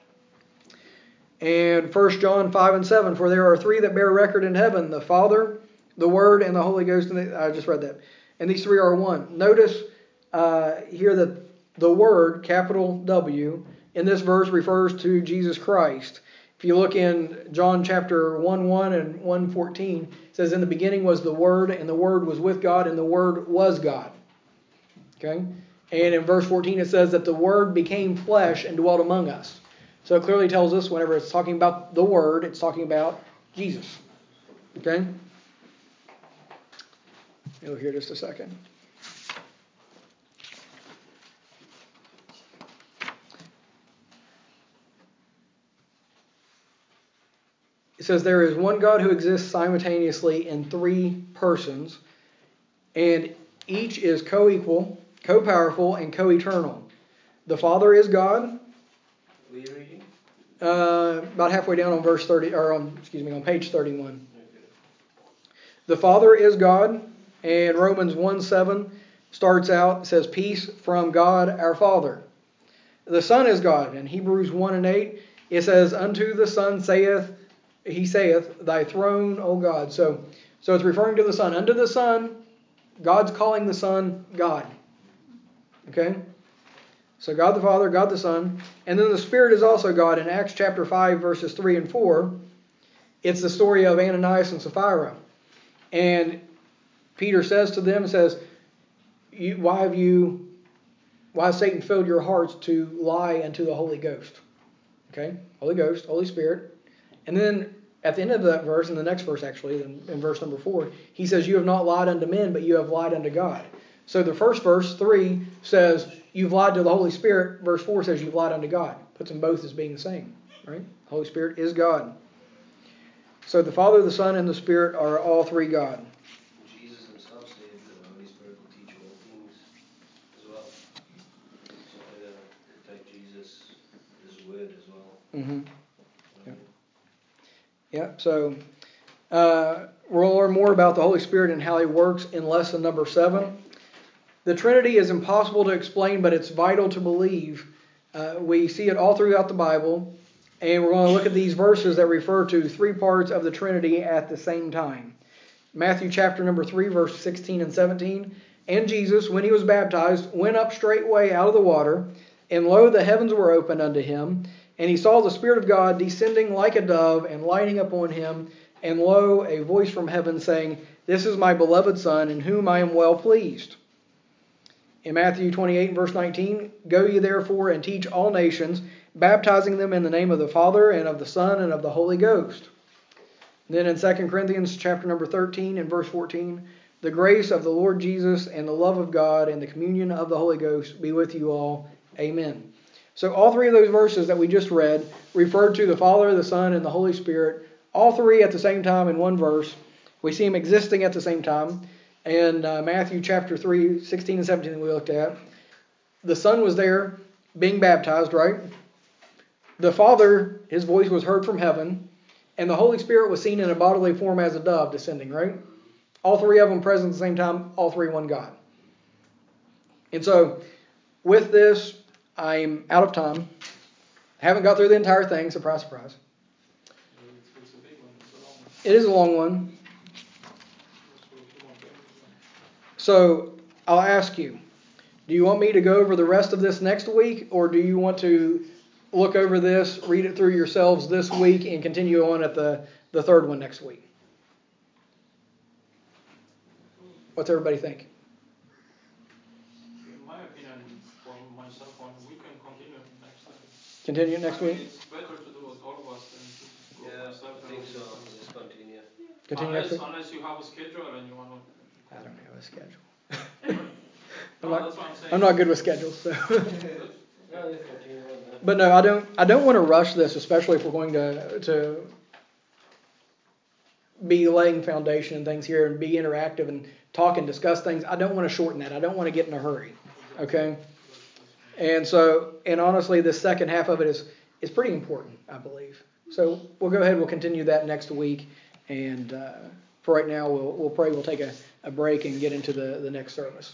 And First John five and seven, for there are three that bear record in heaven, the Father, the Word, and the Holy Ghost. And the, I just read that. And these three are one. Notice uh, here that the Word, capital W, in this verse refers to Jesus Christ. If you look in John chapter one one and one fourteen, it says, in the beginning was the Word, and the Word was with God, and the Word was God. Okay? And in verse fourteen it says that the Word became flesh and dwelt among us. So it clearly tells us whenever it's talking about the Word, it's talking about Jesus. Okay? You'll hear just a second. It says there is one God who exists simultaneously in three persons, and each is co-equal, co-powerful, and co-eternal. The Father is God. Were you reading? Uh, about halfway down on verse thirty, or on excuse me, on page thirty-one. Okay. The Father is God, and Romans one seven starts out, says peace from God our Father. The Son is God, and Hebrews one and eight it says unto the Son saith he saith thy throne, O God. So, so it's referring to the Son. Unto the Son, God's calling the Son God. Okay. So God the Father, God the Son, and then the Spirit is also God. In Acts chapter five, verses three and four, it's the story of Ananias and Sapphira. And Peter says to them, says, you, why have you, why has Satan filled your hearts to lie unto the Holy Ghost? Okay, Holy Ghost, Holy Spirit. And then at the end of that verse, in the next verse actually, in, in verse number four, he says, you have not lied unto men, but you have lied unto God. So the first verse, three, says, you've lied to the Holy Spirit. Verse four says, you've lied unto God. Puts them both as being the same. Right? The Holy Spirit is God. So the Father, the Son, and the Spirit are all three God. Jesus himself said that the Holy Spirit will teach you all things as well. So I uh, take Jesus, his word as well. Mm-hmm. Yeah. Yeah, so uh, we'll learn more about the Holy Spirit and how he works in lesson number seven. The Trinity is impossible to explain, but it's vital to believe. Uh, we see it all throughout the Bible, and we're going to look at these verses that refer to three parts of the Trinity at the same time. Matthew chapter number three, verse sixteen and seventeen. And Jesus, when he was baptized, went up straightway out of the water, and lo, the heavens were opened unto him, and he saw the Spirit of God descending like a dove and lighting upon him, and lo, a voice from heaven saying, this is my beloved Son, in whom I am well pleased. In Matthew twenty-eight, verse nineteen, go ye therefore and teach all nations, baptizing them in the name of the Father, and of the Son, and of the Holy Ghost. And then in Second Corinthians chapter number thirteen and verse fourteen, The grace of the Lord Jesus and the love of God and the communion of the Holy Ghost be with you all. Amen. So all three of those verses that we just read referred to the Father, the Son, and the Holy Spirit, all three at the same time in one verse. We see them existing at the same time. And uh, Matthew chapter three, sixteen and seventeen that we looked at, the Son was there being baptized, right? The Father, his voice was heard from heaven, and the Holy Spirit was seen in a bodily form as a dove descending, right? All three of them present at the same time, all three one God. And so, with this, I'm out of time. I haven't got through the entire thing, surprise, surprise. It's a big one, it's a long one. It is a long one. So, I'll ask you, do you want me to go over the rest of this next week, or do you want to look over this, read it through yourselves this week, and continue on at the, the third one next week? What's everybody think? In my opinion, for myself, one, we can continue next time. Continue next I mean, week? it's better to do it all of us than to go Yeah, myself. I think so. Let's continue. Continue unless, next week? unless you have a schedule and you want to. I don't have a schedule. No, I'm not, that's what I'm saying. I'm not good with schedules, so. No, let's continue on that. But no, I don't. I don't want to rush this, especially if we're going to to be laying foundation and things here and be interactive and talk and discuss things. I don't want to shorten that. I don't want to get in a hurry. Okay. And so, and honestly, the second half of it is is pretty important, I believe. So we'll go ahead. We'll continue that next week. And uh, for right now, we'll we'll pray. We'll take a, a break and get into the, the next service.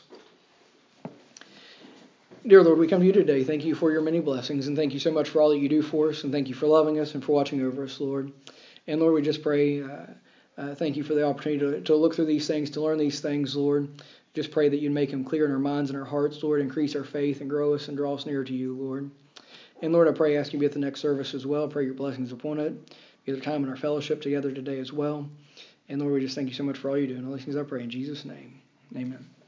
Dear Lord, we come to you today. Thank you for your many blessings, and thank you so much for all that you do for us, and thank you for loving us and for watching over us, Lord. And Lord, we just pray, uh, uh, thank you for the opportunity to, to look through these things, to learn these things, Lord. Just pray that you'd make them clear in our minds and our hearts, Lord, increase our faith and grow us and draw us nearer to you, Lord. And Lord, I pray, ask you to be at the next service as well. I pray your blessings upon it. Be at the time in our fellowship together today as well. And Lord, we just thank you so much for all you do. And all these things I pray in Jesus' name. Amen.